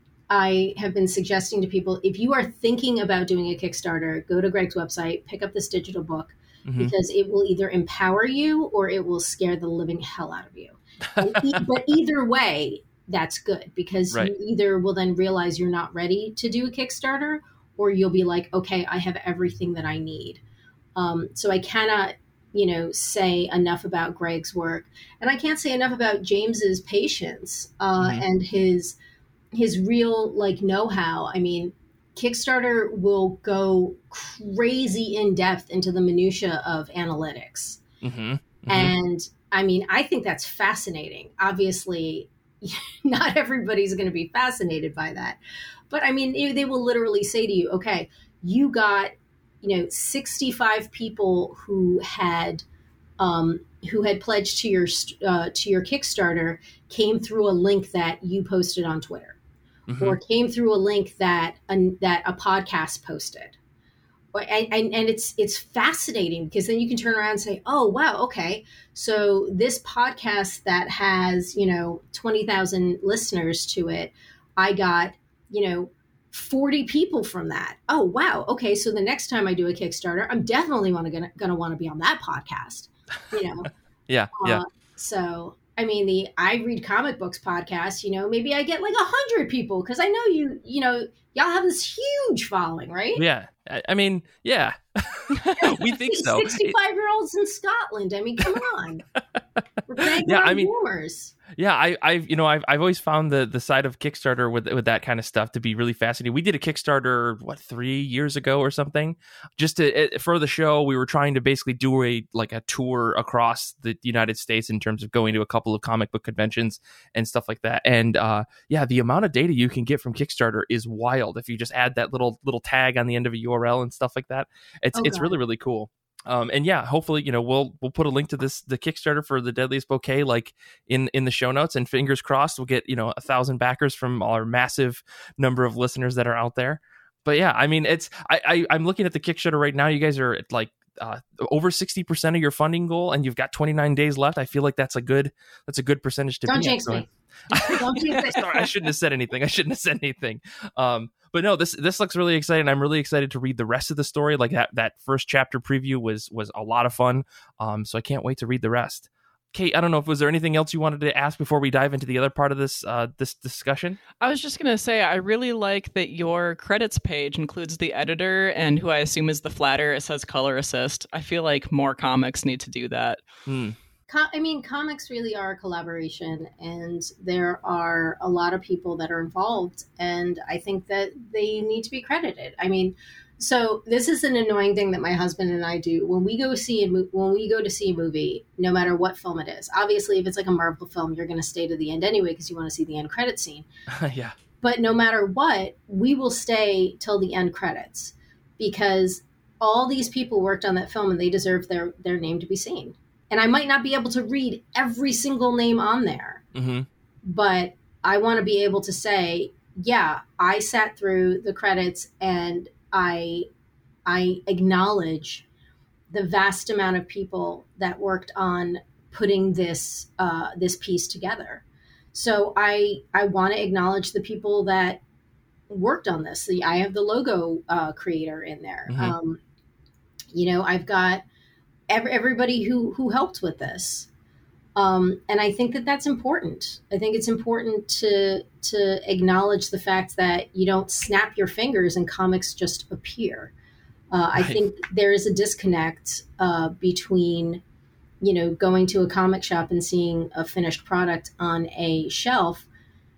S3: I have been suggesting to people, if you are thinking about doing a Kickstarter, go to Greg's website, pick up this digital book, mm-hmm. because it will either empower you or it will scare the living hell out of you. e- but either way, that's good, because right. you either will then realize you're not ready to do a Kickstarter, or you'll be like, okay, I have everything that I need. Um, so I cannot, you know, say enough about Greg's work, and I can't say enough about James's patience uh, mm-hmm. and his his real like know-how. I mean, Kickstarter will go crazy in depth into the minutia of analytics, mm-hmm. Mm-hmm. and I mean, I think that's fascinating. Obviously, not everybody's going to be fascinated by that. But I mean, they will literally say to you, okay, you got, you know, sixty-five people who had, um, who had pledged to your, uh, to your Kickstarter came through a link that you posted on Twitter, mm-hmm. or came through a link that, a, that a podcast posted. And, and, and it's it's fascinating, because then you can turn around and say, oh, wow, okay. So this podcast that has, you know, twenty thousand listeners to it, I got, you know, forty people from that. Oh, wow. Okay. So the next time I do a Kickstarter, I'm definitely want to gonna, gonna want to be on that podcast, you know?
S1: yeah. Yeah.
S3: Uh, so, I mean, the I Read Comic Books podcast, you know, maybe I get like a hundred people, because I know you, you know, y'all have this huge following, right?
S1: Yeah. I mean, yeah, we think so.
S3: sixty-five year olds in Scotland. I mean, come on. We're playing
S1: yeah, I mean,
S3: rumors.
S1: Yeah, I, I've you know I've I've always found the the side of Kickstarter with with that kind of stuff to be really fascinating. We did a Kickstarter what three years ago or something, just to for the show. We were trying to basically do a like a tour across the United States in terms of going to a couple of comic book conventions and stuff like that. And uh, yeah, the amount of data you can get from Kickstarter is wild if you just add that little little tag on the end of a U R L and stuff like that. It's
S3: oh,
S1: it's really really cool. Um, and yeah, hopefully, you know, we'll we'll put a link to this the Kickstarter for the Deadliest Bouquet like in in the show notes, and fingers crossed we'll get, you know, a thousand backers from our massive number of listeners that are out there. But yeah, I mean, it's I, I I'm looking at the Kickstarter right now. You guys are at like uh, over sixty percent of your funding goal, and you've got twenty-nine days left. I feel like that's a good that's a good percentage to
S3: Don't
S1: be
S3: jinx
S1: at.
S3: me. Don't jinx it.
S1: Sorry, I shouldn't have said anything. I shouldn't have said anything. Um, But no, this this looks really exciting. I'm really excited to read the rest of the story. Like that that first chapter preview was was a lot of fun. Um, so I can't wait to read the rest. Kate, I don't know if was there anything else you wanted to ask before we dive into the other part of this uh, this discussion?
S2: I was just gonna say I really like that your credits page includes the editor and who I assume is the flatter. It says color assist. I feel like more comics need to do that.
S1: Hmm.
S3: I mean, comics really are a collaboration, and there are a lot of people that are involved, and I think that they need to be credited. I mean, so this is an annoying thing that my husband and I do when we go see a mo- when we go to see a movie, no matter what film it is. Obviously, if it's like a Marvel film, you're going to stay to the end anyway because you want to see the end credit scene.
S1: Yeah.
S3: But no matter what, we will stay till the end credits, because all these people worked on that film and they deserve their their name to be seen. And I might not be able to read every single name on there, mm-hmm. but I want to be able to say, yeah, I sat through the credits and I, I acknowledge the vast amount of people that worked on putting this, uh, this piece together. So I, I want to acknowledge the people that worked on this. The, I have the logo uh, creator in there. Mm-hmm. Um, you know, I've got everybody who, who helped with this. Um, and I think that that's important. I think it's important to, to acknowledge the fact that you don't snap your fingers and comics just appear. Uh, right. I think there is a disconnect uh, between, you know, going to a comic shop and seeing a finished product on a shelf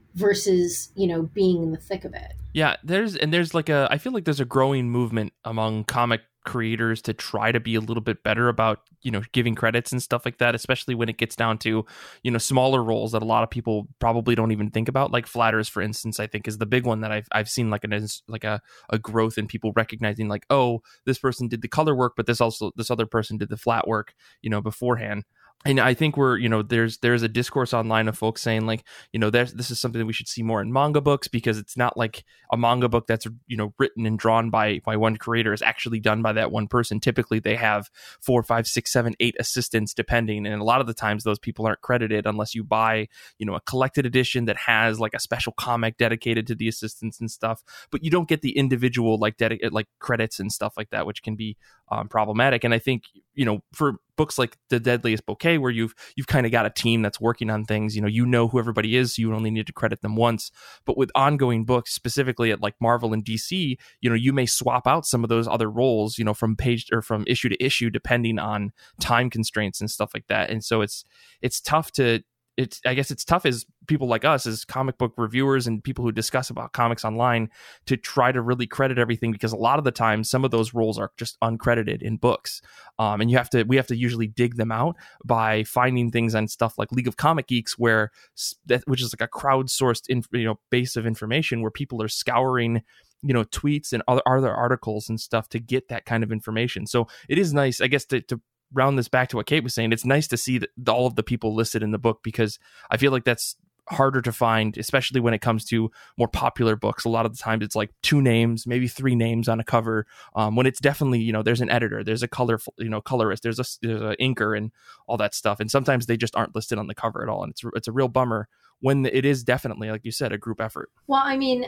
S3: versus, you know, being in the thick of it.
S1: Yeah, there's and there's like a I feel like there's a growing movement among comic creators to try to be a little bit better about, you know, giving credits and stuff like that, especially when it gets down to, you know, smaller roles that a lot of people probably don't even think about, like flatters, for instance. I think is the big one that I've I've seen like an like a, a growth in people recognizing like, oh, this person did the color work, but this also this other person did the flat work, you know, beforehand. And I think we're, you know, there's there's a discourse online of folks saying like, you know, there's, this is something that we should see more in manga books, because it's not like a manga book that's, you know, written and drawn by by one creator is actually done by that one person. Typically, they have four, five, six, seven, eight assistants, depending. And a lot of the times those people aren't credited unless you buy, you know, a collected edition that has like a special comic dedicated to the assistants and stuff. But you don't get the individual like dedicated like credits and stuff like that, which can be um, problematic. And I think, you know, for books like The Deadliest Bouquet, where you've you've kind of got a team that's working on things, you know, you know who everybody is, so you only need to credit them once. But with ongoing books, specifically at like Marvel and D C, you know, you may swap out some of those other roles, you know, from page or from issue to issue, depending on time constraints and stuff like that. And so it's it's tough to it's I guess it's tough as people like us, as comic book reviewers and people who discuss about comics online, to try to really credit everything, because a lot of the time some of those roles are just uncredited in books, um, and you have to we have to usually dig them out by finding things on stuff like League of Comic Geeks, where that which is like a crowdsourced in, you know base of information where people are scouring, you know, tweets and other other articles and stuff to get that kind of information. So it is nice, I guess, to, to round this back to what Kate was saying. It's nice to see that all of the people listed in the book, because I feel like that's harder to find, especially when it comes to more popular books. A lot of the times it's like two names, maybe three names on a cover, um, when it's definitely, you know, there's an editor, there's a color, you know, colorist, there's a, there's a inker and all that stuff. And sometimes they just aren't listed on the cover at all. And it's, it's a real bummer when it is definitely, like you said, a group effort.
S3: Well, I mean,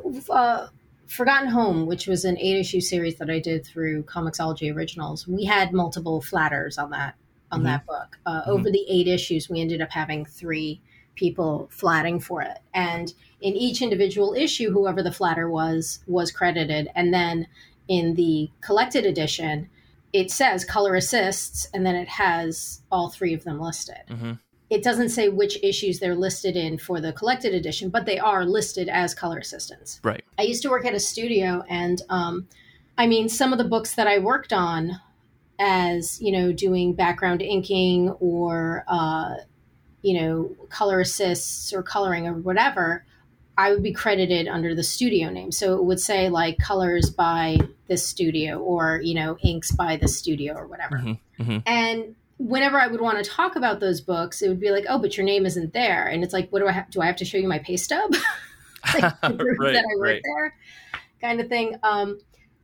S3: uh, Forgotten Home, which was an eight issue series that I did through Comixology Originals, we had multiple flatters on that, on mm-hmm. that book. Uh, mm-hmm. Over the eight issues, we ended up having three people flatting for it. And in each individual issue, whoever the flatter was, was credited. And then in the collected edition, it says color assists, and then it has all three of them listed. Mm-hmm. It doesn't say which issues they're listed in for the collected edition, but they are listed as color assistants.
S1: Right.
S3: I used to work at a studio, and um, I mean, some of the books that I worked on as, you know, doing background inking or, uh, you know, color assists or coloring or whatever, I would be credited under the studio name. So it would say like colors by this studio, or, you know, inks by the studio or whatever. Mm-hmm. Mm-hmm. And whenever I would want to talk about those books, it would be like, oh, but your name isn't there. And it's like, what do I have? Do I have to show you my pay stub? Like, to prove right, that I work right. there, kind of thing. Um,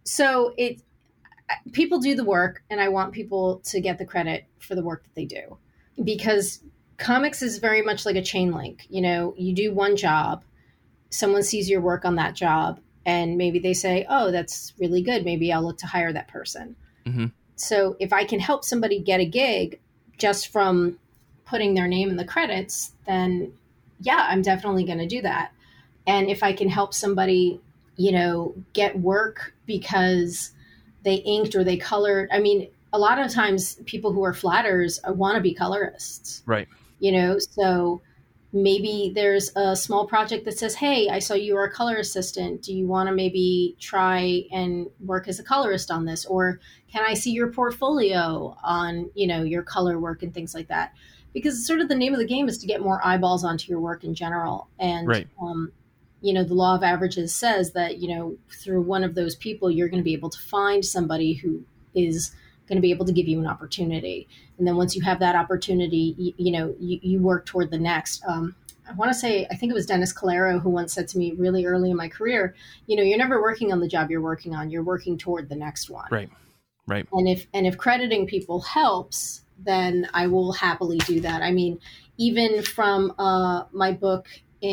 S3: so it, people do the work, and I want people to get the credit for the work that they do, because comics is very much like a chain link. You know, you do one job, someone sees your work on that job, and maybe they say, oh, that's really good. Maybe I'll look to hire that person. Mm-hmm. So if I can help somebody get a gig just from putting their name in the credits, then yeah, I'm definitely going to do that. And if I can help somebody, you know, get work because they inked or they colored, I mean, a lot of times people who are flatters want to be colorists.
S1: Right.
S3: You know, so maybe there's a small project that says, hey, I saw you were a color assistant. Do you want to maybe try and work as a colorist on this? Or can I see your portfolio on, you know, your color work and things like that? Because sort of the name of the game is to get more eyeballs onto your work in general. And,
S1: right.
S3: um, you know, the law of averages says that, you know, through one of those people, you're going to be able to find somebody who is going to be able to give you an opportunity. And then once you have that opportunity, you, you know, you, you work toward the next. Um, I want to say, I think it was Dennis Calero who once said to me really early in my career, you know, you're never working on the job you're working on. You're working toward the next one.
S1: Right. Right.
S3: And if, and if crediting people helps, then I will happily do that. I mean, even from uh, my book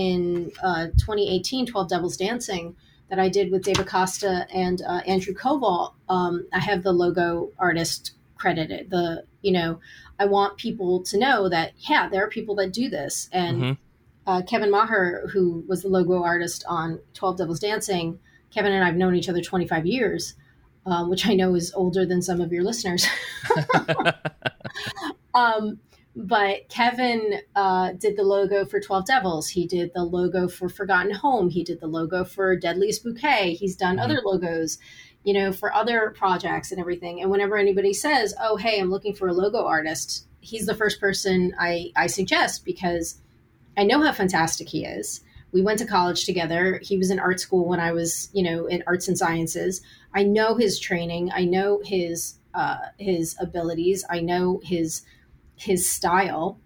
S3: in uh, twenty eighteen, twelve Devils Dancing, that I did with Dave Acosta and uh, Andrew Koval, um, I have the logo artist credited. The, you know, I want people to know that, yeah, there are people that do this. And mm-hmm. uh, Kevin Maher, who was the logo artist on twelve Devils Dancing, Kevin and I have known each other twenty-five years, um, which I know is older than some of your listeners. um, but Kevin uh, did the logo for twelve Devils. He did the logo for Forgotten Home. He did the logo for Deadliest Bouquet. He's done mm-hmm. other logos, you know, for other projects and everything. And whenever anybody says, oh, hey, I'm looking for a logo artist, he's the first person I, I suggest, because I know how fantastic he is. We went to college together. He was in art school when I was, you know, in arts and sciences. I know his training. I know his uh, his abilities. I know his his style.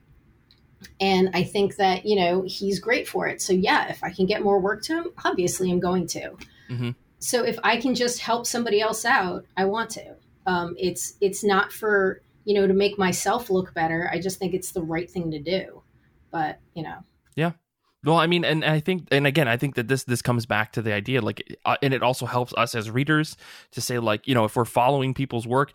S3: And I think that, you know, he's great for it. So yeah, if I can get more work to him, obviously I'm going to. Mm-hmm. So if I can just help somebody else out, I want to. Um, it's it's not for, you know, to make myself look better. I just think it's the right thing to do. But, you know.
S1: Yeah. Well, I mean, and I think, and again, I think that this this comes back to the idea, like, uh, and it also helps us as readers to say, like, you know, if we're following people's work,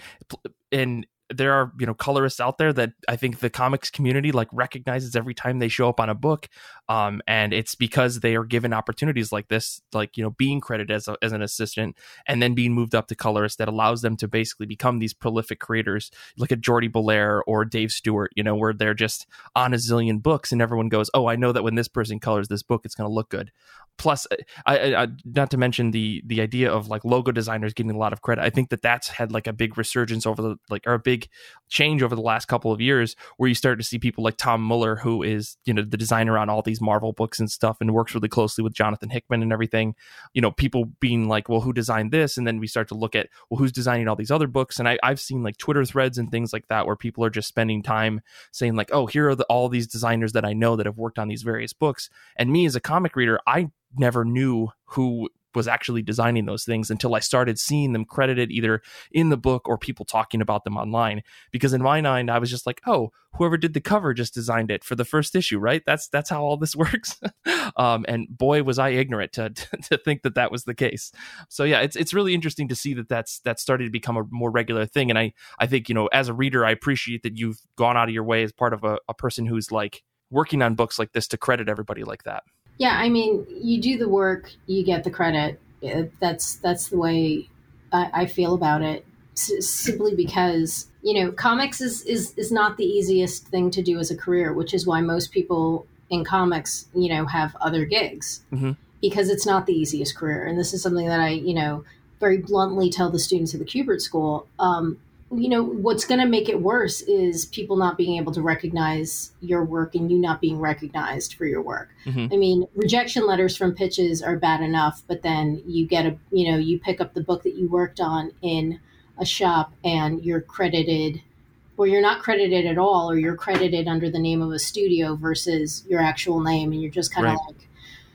S1: and there are, you know, colorists out there that I think the comics community like recognizes every time they show up on a book. Um, and it's because they are given opportunities like this, like, you know, being credited as, a, as an assistant and then being moved up to colorist that allows them to basically become these prolific creators. Look at Jordi Belair or Dave Stewart, you know, where they're just on a zillion books and everyone goes, oh, I know that when this person colors this book, it's going to look good. Plus, I, I, not to mention the the idea of like logo designers getting a lot of credit. I think that that's had like a big resurgence over the like or a big change over the last couple of years, where you start to see people like Tom Muller, who is, you know, the designer on all these Marvel books and stuff, and works really closely with Jonathan Hickman and everything. You know, people being like, well, who designed this? And then we start to look at, well, who's designing all these other books? And I, I've seen like Twitter threads and things like that where people are just spending time saying like, oh, here are the, all these designers that I know that have worked on these various books. And me as a comic reader, I never knew who was actually designing those things until I started seeing them credited either in the book or people talking about them online. Because in my mind, I was just like, oh, whoever did the cover just designed it for the first issue, right? That's that's how all this works. um, and boy, was I ignorant to to think that that was the case. So yeah, it's it's really interesting to see that that's that's started to become a more regular thing. And I I think, you know, as a reader, I appreciate that you've gone out of your way as part of a, a person who's like working on books like this to credit everybody like that.
S3: Yeah, I mean, you do the work, you get the credit. That's that's the way I, I feel about it. S- simply because, you know, comics is, is is not the easiest thing to do as a career, which is why most people in comics, you know, have other gigs, mm-hmm. because it's not the easiest career. And this is something that I, you know, very bluntly tell the students at the Kubert School. Um, you know, what's going to make it worse is people not being able to recognize your work and you not being recognized for your work. Mm-hmm. I mean, rejection letters from pitches are bad enough, but then you get a, you know, you pick up the book that you worked on in a shop and you're credited, or you're not credited at all, or you're credited under the name of a studio versus your actual name. And you're just kind of right. like,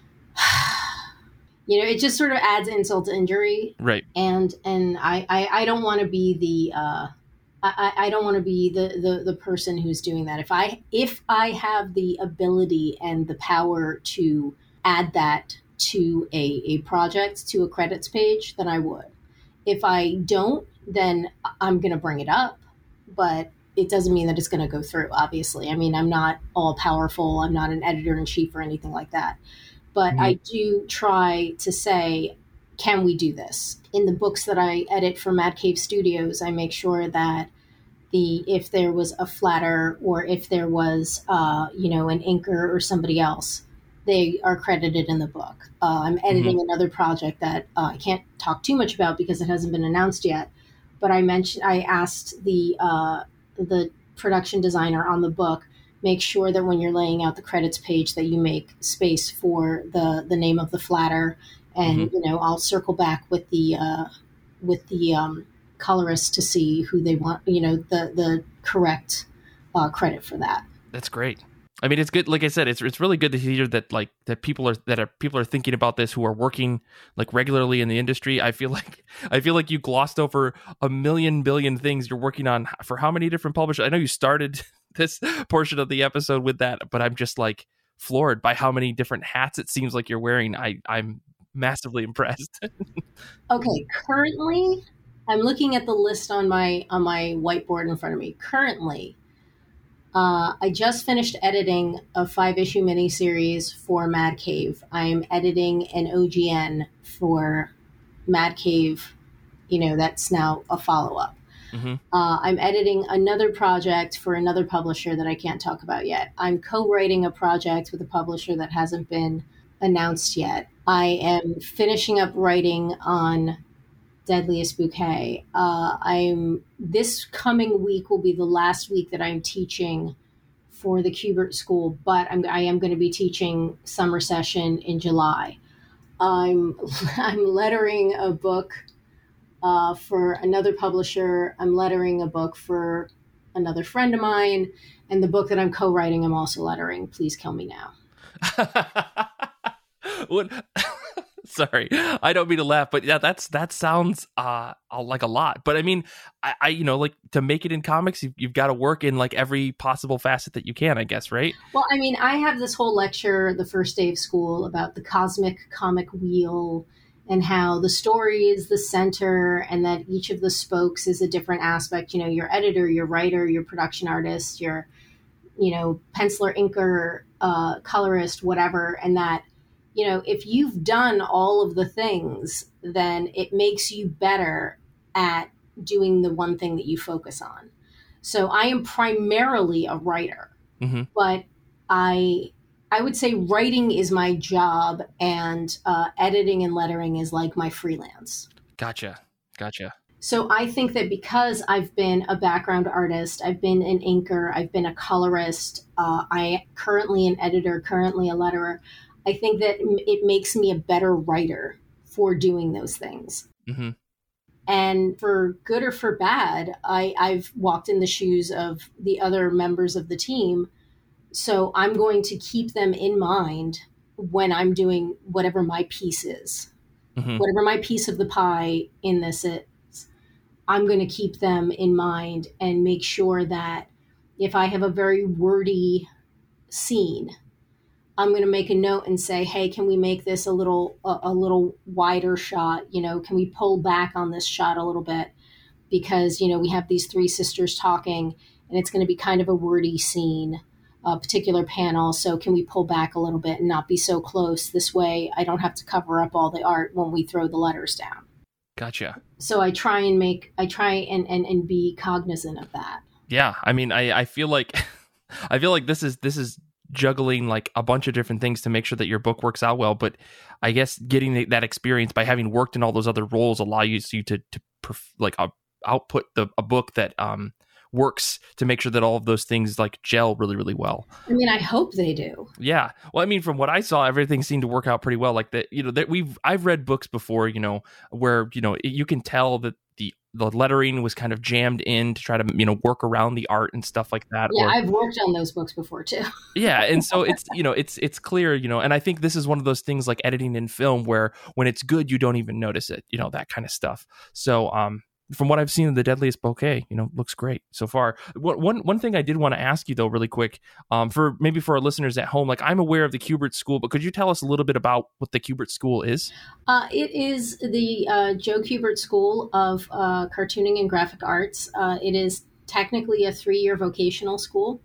S3: you know, it just sort of adds insult to injury.
S1: Right.
S3: And and I, I, I don't want to be the uh, I, I don't want to be the, the, the person who's doing that. If I if I have the ability and the power to add that to a, a project, to a credits page, then I would. If I don't, then I'm going to bring it up. But it doesn't mean that it's going to go through, obviously. I mean, I'm not all powerful. I'm not an editor-in-chief or anything like that. But mm-hmm. I do try to say, can we do this? In the books that I edit for Mad Cave Studios, I make sure that the if there was a flatter or if there was, uh, you know, an inker or somebody else, they are credited in the book. Uh, I'm editing mm-hmm. another project that uh, I can't talk too much about because it hasn't been announced yet. But I mentioned, I asked the uh, the production designer on the book, make sure that when you're laying out the credits page that you make space for the, the name of the flatter. And, mm-hmm. you know, I'll circle back with the, uh, with the um, colorist to see who they want, you know, the, the correct uh, credit for that.
S1: That's great. I mean, it's good. Like I said, it's it's really good to hear that like that people are that are people are thinking about this who are working like regularly in the industry. I feel like I feel like you glossed over a million billion things you're working on for how many different publishers. I know you started this portion of the episode with that, but I'm just like floored by how many different hats it seems like you're wearing. I I'm massively impressed.
S3: Okay, currently, I'm looking at the list on my on my whiteboard in front of me. Currently. Uh, I just finished editing a five-issue miniseries for Mad Cave. I'm editing an O G N for Mad Cave, you know, that's now a follow-up.
S1: Mm-hmm.
S3: Uh, I'm editing another project for another publisher that I can't talk about yet. I'm co-writing a project with a publisher that hasn't been announced yet. I am finishing up writing on Deadliest Bouquet. Uh, I'm this coming week will be the last week that I'm teaching for the Kubert School, but I'm, I am going to be teaching summer session in July. I'm I'm lettering a book uh, for another publisher. I'm lettering a book for another friend of mine, and the book that I'm co-writing, I'm also lettering. Please kill me now.
S1: What? Sorry, I don't mean to laugh, but yeah, that's that sounds uh like a lot. But I mean, I, I you know, like to make it in comics, you've, you've got to work in like every possible facet that you can, I guess, right?
S3: Well, I mean, I have this whole lecture the first day of school about the cosmic comic wheel and how the story is the center and that each of the spokes is a different aspect. You know, your editor, your writer, your production artist, your, you know, penciler, inker, uh, colorist, whatever, and that, you know, if you've done all of the things, then it makes you better at doing the one thing that you focus on. So I am primarily a writer,
S1: mm-hmm.
S3: but I I would say writing is my job and uh, editing and lettering is like my freelance.
S1: Gotcha. Gotcha.
S3: So I think that because I've been a background artist, I've been an inker, I've been a colorist, uh, I currently an editor, currently a letterer, I think that it makes me a better writer for doing those things.
S1: Mm-hmm.
S3: And for good or for bad, I, I've walked in the shoes of the other members of the team. So I'm going to keep them in mind when I'm doing whatever my piece is. Mm-hmm. Whatever my piece of the pie in this is, I'm going to keep them in mind and make sure that if I have a very wordy scene, I'm going to make a note and say, hey, can we make this a little a, a little wider shot? You know, can we pull back on this shot a little bit? Because, you know, we have these three sisters talking and it's going to be kind of a wordy scene, a particular panel. So can we pull back a little bit and not be so close? This way I don't have to cover up all the art when we throw the letters down.
S1: Gotcha.
S3: So I try and make, I try and, and, and be cognizant of that.
S1: Yeah. I mean, I, I feel like, I feel like this is, this is, juggling like a bunch of different things to make sure that your book works out well, but I guess getting that experience by having worked in all those other roles allows you to to perf- like uh, output the a book that um works to make sure that all of those things like gel really really well.
S3: I mean, I hope they do.
S1: Yeah, well, I mean, from what I saw, everything seemed to work out pretty well. Like that, you know, that we've I've read books before, you know, where you know you can tell that the the lettering was kind of jammed in to try to, you know, work around the art and stuff like that.
S3: Yeah,
S1: or,
S3: I've worked on those books before too.
S1: Yeah, and so it's, you know, it's it's clear, you know, and I think this is one of those things like editing in film where when it's good, you don't even notice it, you know, that kind of stuff. So um, from what I've seen of The Deadliest Bouquet, you know, looks great so far. One one thing I did want to ask you though, really quick, um, for maybe for our listeners at home, like I'm aware of the Kubert School, but could you tell us a little bit about what the Kubert School is?
S3: Uh, it is the uh, Joe Kubert School of uh, Cartooning and Graphic Arts. Uh, it is technically a three-year vocational school,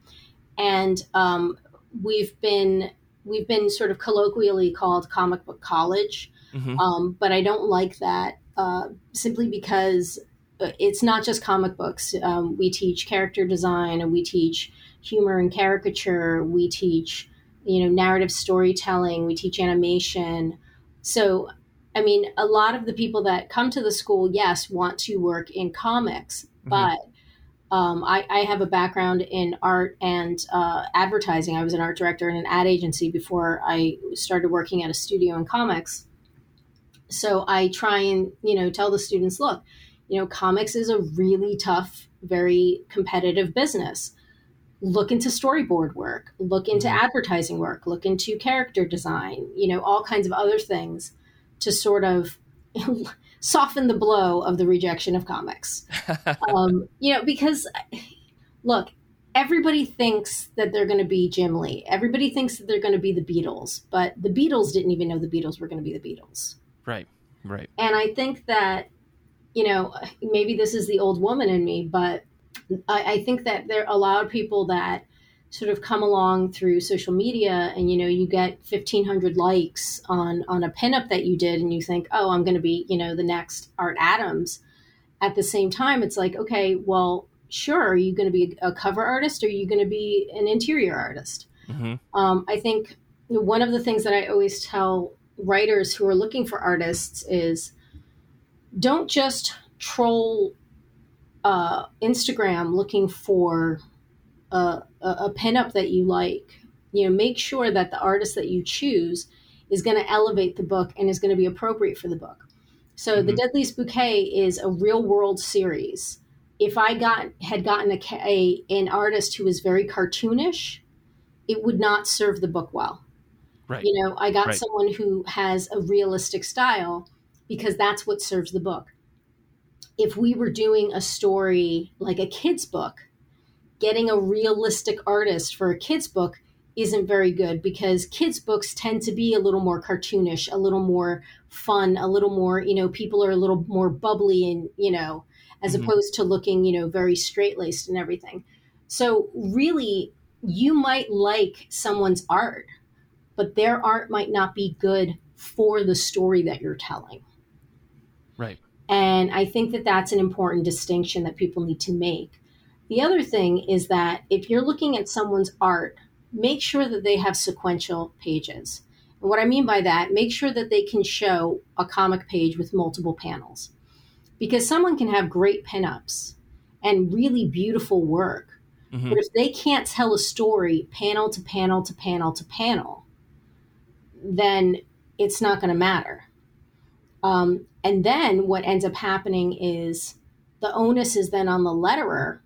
S3: and um, we've been we've been sort of colloquially called Comic Book College, mm-hmm. um, but I don't like that uh, simply because it's not just comic books. Um, we teach character design, and we teach humor and caricature. We teach, you know, narrative storytelling. We teach animation. So, I mean, a lot of the people that come to the school, yes, want to work in comics, mm-hmm. but um, I, I have a background in art and uh, advertising. I was an art director in an ad agency before I started working at a studio in comics. So I try and, you know, tell the students, look, you know, comics is a really tough, very competitive business. Look into storyboard work, look into advertising work, look into character design, you know, all kinds of other things to sort of soften the blow of the rejection of comics. um, you know, because look, everybody thinks that they're going to be Jim Lee. Everybody thinks that they're going to be the Beatles, but the Beatles didn't even know the Beatles were going to be the Beatles.
S1: Right, right.
S3: And I think that, you know, maybe this is the old woman in me, but I, I think that there are a lot of people that sort of come along through social media and, you know, you get fifteen hundred likes on, on a pinup that you did and you think, oh, I'm going to be, you know, the next Art Adams. at the same time, it's like, okay, well, sure, are you going to be a cover artist or are you going to be an interior artist?
S1: Mm-hmm.
S3: Um, I think one of the things that I always tell writers who are looking for artists is don't just troll uh, Instagram looking for a, a, a pinup that you like. You know, make sure that the artist that you choose is going to elevate the book and is going to be appropriate for the book. So mm-hmm. The Deadliest Bouquet is a real world series. If I got had gotten a, a an artist who was very cartoonish, it would not serve the book well.
S1: Right.
S3: You know, I got
S1: right.
S3: someone who has a realistic style because that's what serves the book. If we were doing a story like a kid's book, getting a realistic artist for a kid's book isn't very good because kids' books tend to be a little more cartoonish, a little more fun, a little more, you know, people are a little more bubbly and, you know, as mm-hmm. opposed to looking, you know, very straight-laced and everything. So really, you might like someone's art, but their art might not be good for the story that you're telling.
S1: Right.
S3: And I think that that's an important distinction that people need to make. The other thing is that if you're looking at someone's art, make sure that they have sequential pages. And what I mean by that, make sure that they can show a comic page with multiple panels. Because someone can have great pinups and really beautiful work, mm-hmm. but if they can't tell a story panel to panel to panel to panel, then it's not going to matter. Um, and then what ends up happening is the onus is then on the letterer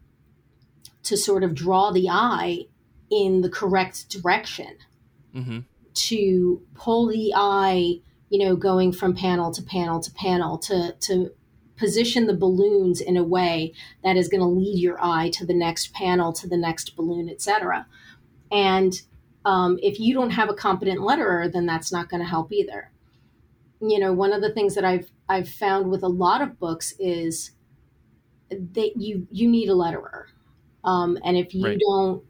S3: to sort of draw the eye in the correct direction, mm-hmm. to pull the eye, you know, going from panel to panel to panel to, to position the balloons in a way that is going to lead your eye to the next panel, to the next balloon, et cetera. And um, if you don't have a competent letterer, then that's not going to help either. You know, one of the things that I've I've found with a lot of books is that you you need a letterer, um, and if you right. don't,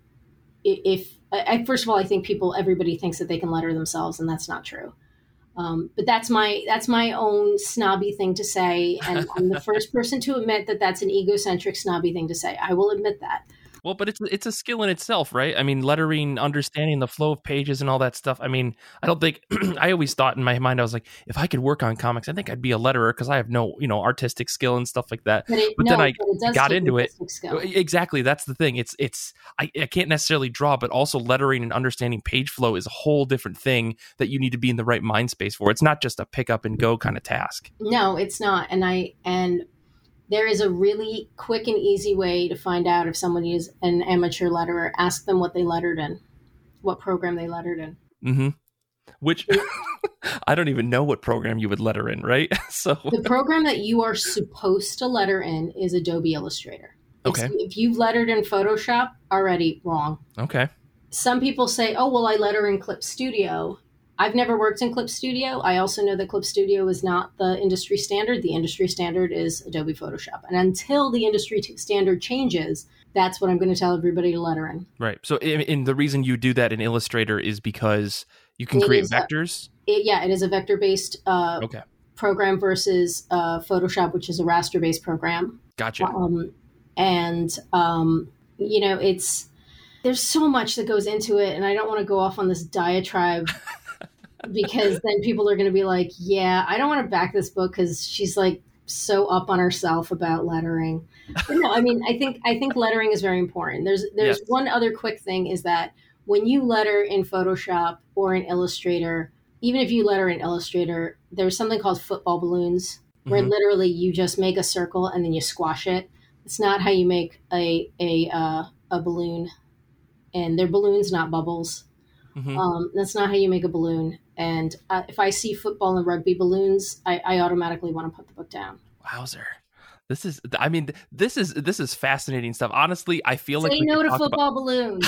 S3: if I, first of all, I think people everybody thinks that they can letter themselves, and that's not true. Um, but that's my that's my own snobby thing to say, and I'm the first person to admit that that's an egocentric snobby thing to say. I will admit that.
S1: Well, but it's it's a skill in itself, right? I mean, lettering, understanding the flow of pages and all that stuff. I mean, I don't think I always thought in my mind, I was like, if I could work on comics, I think I'd be a letterer because I have no, you know, artistic skill and stuff like that.
S3: But, it,
S1: but
S3: no,
S1: then I
S3: but it
S1: got into it.
S3: Skill.
S1: Exactly. That's the thing. It's it's I, I can't necessarily draw, but also lettering and understanding page flow is a whole different thing that you need to be in the right mind space for. It's not just a pick up and go kind of task.
S3: No, it's not. And I and. There is a really quick and easy way to find out if somebody is an amateur letterer. Ask them what they lettered in, what program they lettered in.
S1: Mm-hmm. Which I don't even know what program you would letter in, right? So
S3: the program that you are supposed to letter in is Adobe Illustrator.
S1: Okay.
S3: It's, if you've lettered in Photoshop, already wrong.
S1: Okay.
S3: Some people say, oh, well, I letter in Clip Studio. I've never worked in Clip Studio. I also know that Clip Studio is not the industry standard. The industry standard is Adobe Photoshop. And until the industry t- standard changes, that's what I'm going to tell everybody to letter in.
S1: Right. So and the reason you do that in Illustrator is because you can
S3: it
S1: create vectors?
S3: A, it, yeah, it is a vector-based uh,
S1: okay.
S3: program versus uh, Photoshop, which is a raster-based program.
S1: Gotcha.
S3: Um, and, um, you know, it's there's so much that goes into it, and I don't want to go off on this diatribe because then people are going to be like, yeah, I don't want to back this book because she's like so up on herself about lettering. But no, I mean, I think I think lettering is very important. There's there's yes. one other quick thing is that when you letter in Photoshop or in Illustrator, even if you letter in Illustrator, there's something called football balloons where mm-hmm. literally you just make a circle and then you squash it. It's not how you make a a uh, a balloon, and they're balloons, not bubbles. Mm-hmm. Um, that's not how you make a balloon. And uh, if I see football and rugby balloons, I, I automatically want to put the book down.
S1: Wowzer. This is, I mean, this is, this is fascinating stuff. Honestly, I feel
S3: Say
S1: like we
S3: no to football
S1: about...
S3: balloons.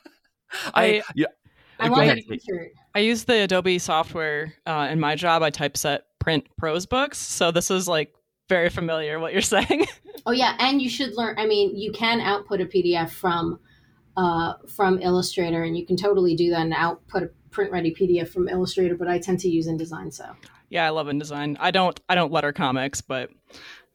S1: I, yeah.
S3: I want that t-shirt.
S2: I use the Adobe software uh, in my job. I typeset print prose books. So this is like very familiar what you're saying.
S3: Oh yeah. And you should learn, I mean, you can output a P D F from, uh, from Illustrator, and you can totally do that and output a print ready P D F from Illustrator, but I tend to use InDesign. So
S2: yeah, I love InDesign. I don't, I don't letter comics, but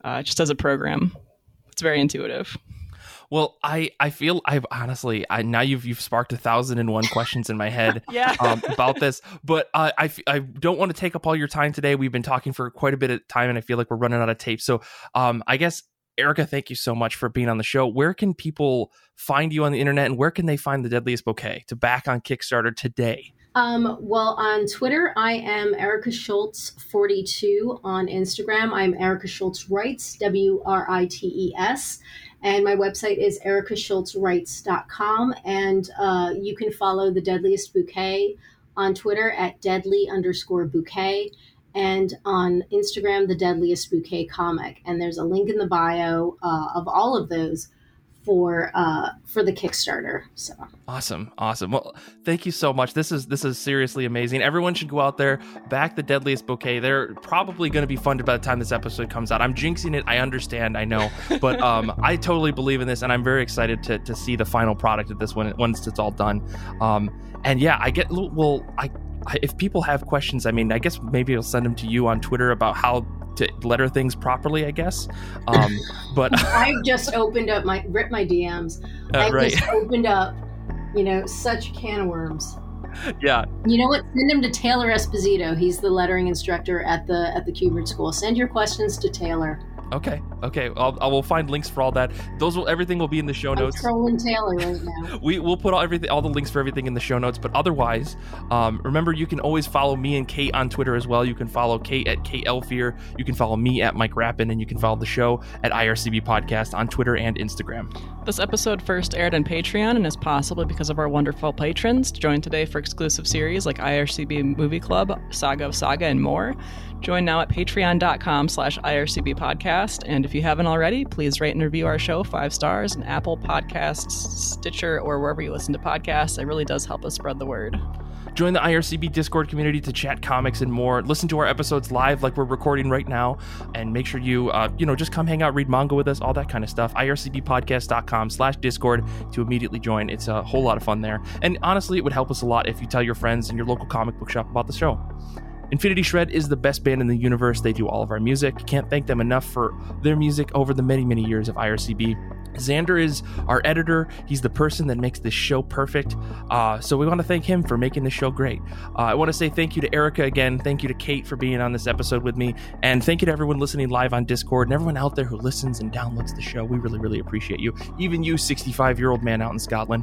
S2: uh, just as a program. It's very intuitive.
S1: Well, I, I feel I've honestly I now you've you've sparked a thousand and one questions in my head
S2: yeah.
S1: um, about this, but uh, I I don't want to take up all your time today. We've been talking for quite a bit of time, and I feel like we're running out of tape. So um, I guess Erica, thank you so much for being on the show. Where can people find you on the internet, and where can they find the Deadliest Bouquet to back on Kickstarter today?
S3: Um, well, on Twitter, I am Erica Schultz forty-two. On Instagram, I'm Erica Schultz Writes, W R I T E S. And my website is erica schultz writes dot com. And uh, you can follow the Deadliest Bouquet on Twitter at deadly underscore bouquet. And on Instagram, the Deadliest Bouquet comic. And there's a link in the bio uh, of all of those for uh for the Kickstarter. So
S1: awesome awesome well, thank you so much. This is this is seriously amazing. Everyone should go out there, back the Deadliest Bouquet. They're probably going to be funded by the time this episode comes out. I'm jinxing it, I understand, I know, but um I totally believe in this, and I'm very excited to to see the final product of this when once it's all done. Um and yeah, I get well I, I if people have questions, I mean, I guess maybe I'll send them to you on Twitter about how to letter things properly, I guess. Um, but
S3: I've just opened up my, ripped my D Ms.
S1: Uh,
S3: I've
S1: right.
S3: just opened up, you know, such a can of worms.
S1: Yeah.
S3: You know what? Send him to Taylor Esposito. He's the lettering instructor at the at the Kubert School. Send your questions to Taylor.
S1: Okay. Okay. I'll, I will find links for all that. Those will everything will be in the show notes.
S3: I'm trolling Taylor right now.
S1: we we'll put all everything all the links for everything in the show notes. But otherwise, um, remember, you can always follow me and Kate on Twitter as well. You can follow Kate at Kate Elfier. You can follow me at Mike Rappin, and you can follow the show at I R C B Podcast on Twitter and Instagram.
S2: This episode first aired on Patreon and is possible because of our wonderful patrons. Join today for exclusive series like I R C B Movie Club, Saga of Saga, and more. Join now at patreon.com slash IRCB podcast. And if you haven't already, please rate and review our show five stars on Apple Podcasts, Stitcher, or wherever you listen to podcasts. It really does help us spread the word.
S1: Join the I R C B Discord community to chat comics and more. Listen to our episodes live like we're recording right now. And make sure you, uh, you know, just come hang out, read manga with us, all that kind of stuff. I R C B podcast.com slash Discord to immediately join. It's a whole lot of fun there. And honestly, it would help us a lot if you tell your friends and your local comic book shop about the show. Infinity Shred is the best band in the universe. They do all of our music. Can't thank them enough for their music over the many, many years of I R C B. Xander is our editor. He's the person that makes this show perfect. Uh, so we want to thank him for making this show great. Uh, I want to say thank you to Erica again. Thank you to Kate for being on this episode with me. And thank you to everyone listening live on Discord and everyone out there who listens and downloads the show. We really, really appreciate you. Even you, sixty-five-year-old man out in Scotland.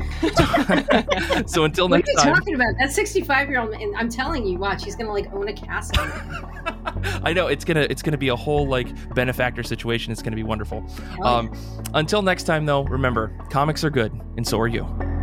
S1: So until next time.
S3: What are you talking about? That sixty-five-year-old man, I'm telling you, watch, he's going to like own a castle.
S1: I know it's gonna it's gonna be a whole like benefactor situation. It's gonna be wonderful. Um, until next time, though, remember, comics are good, and so are you.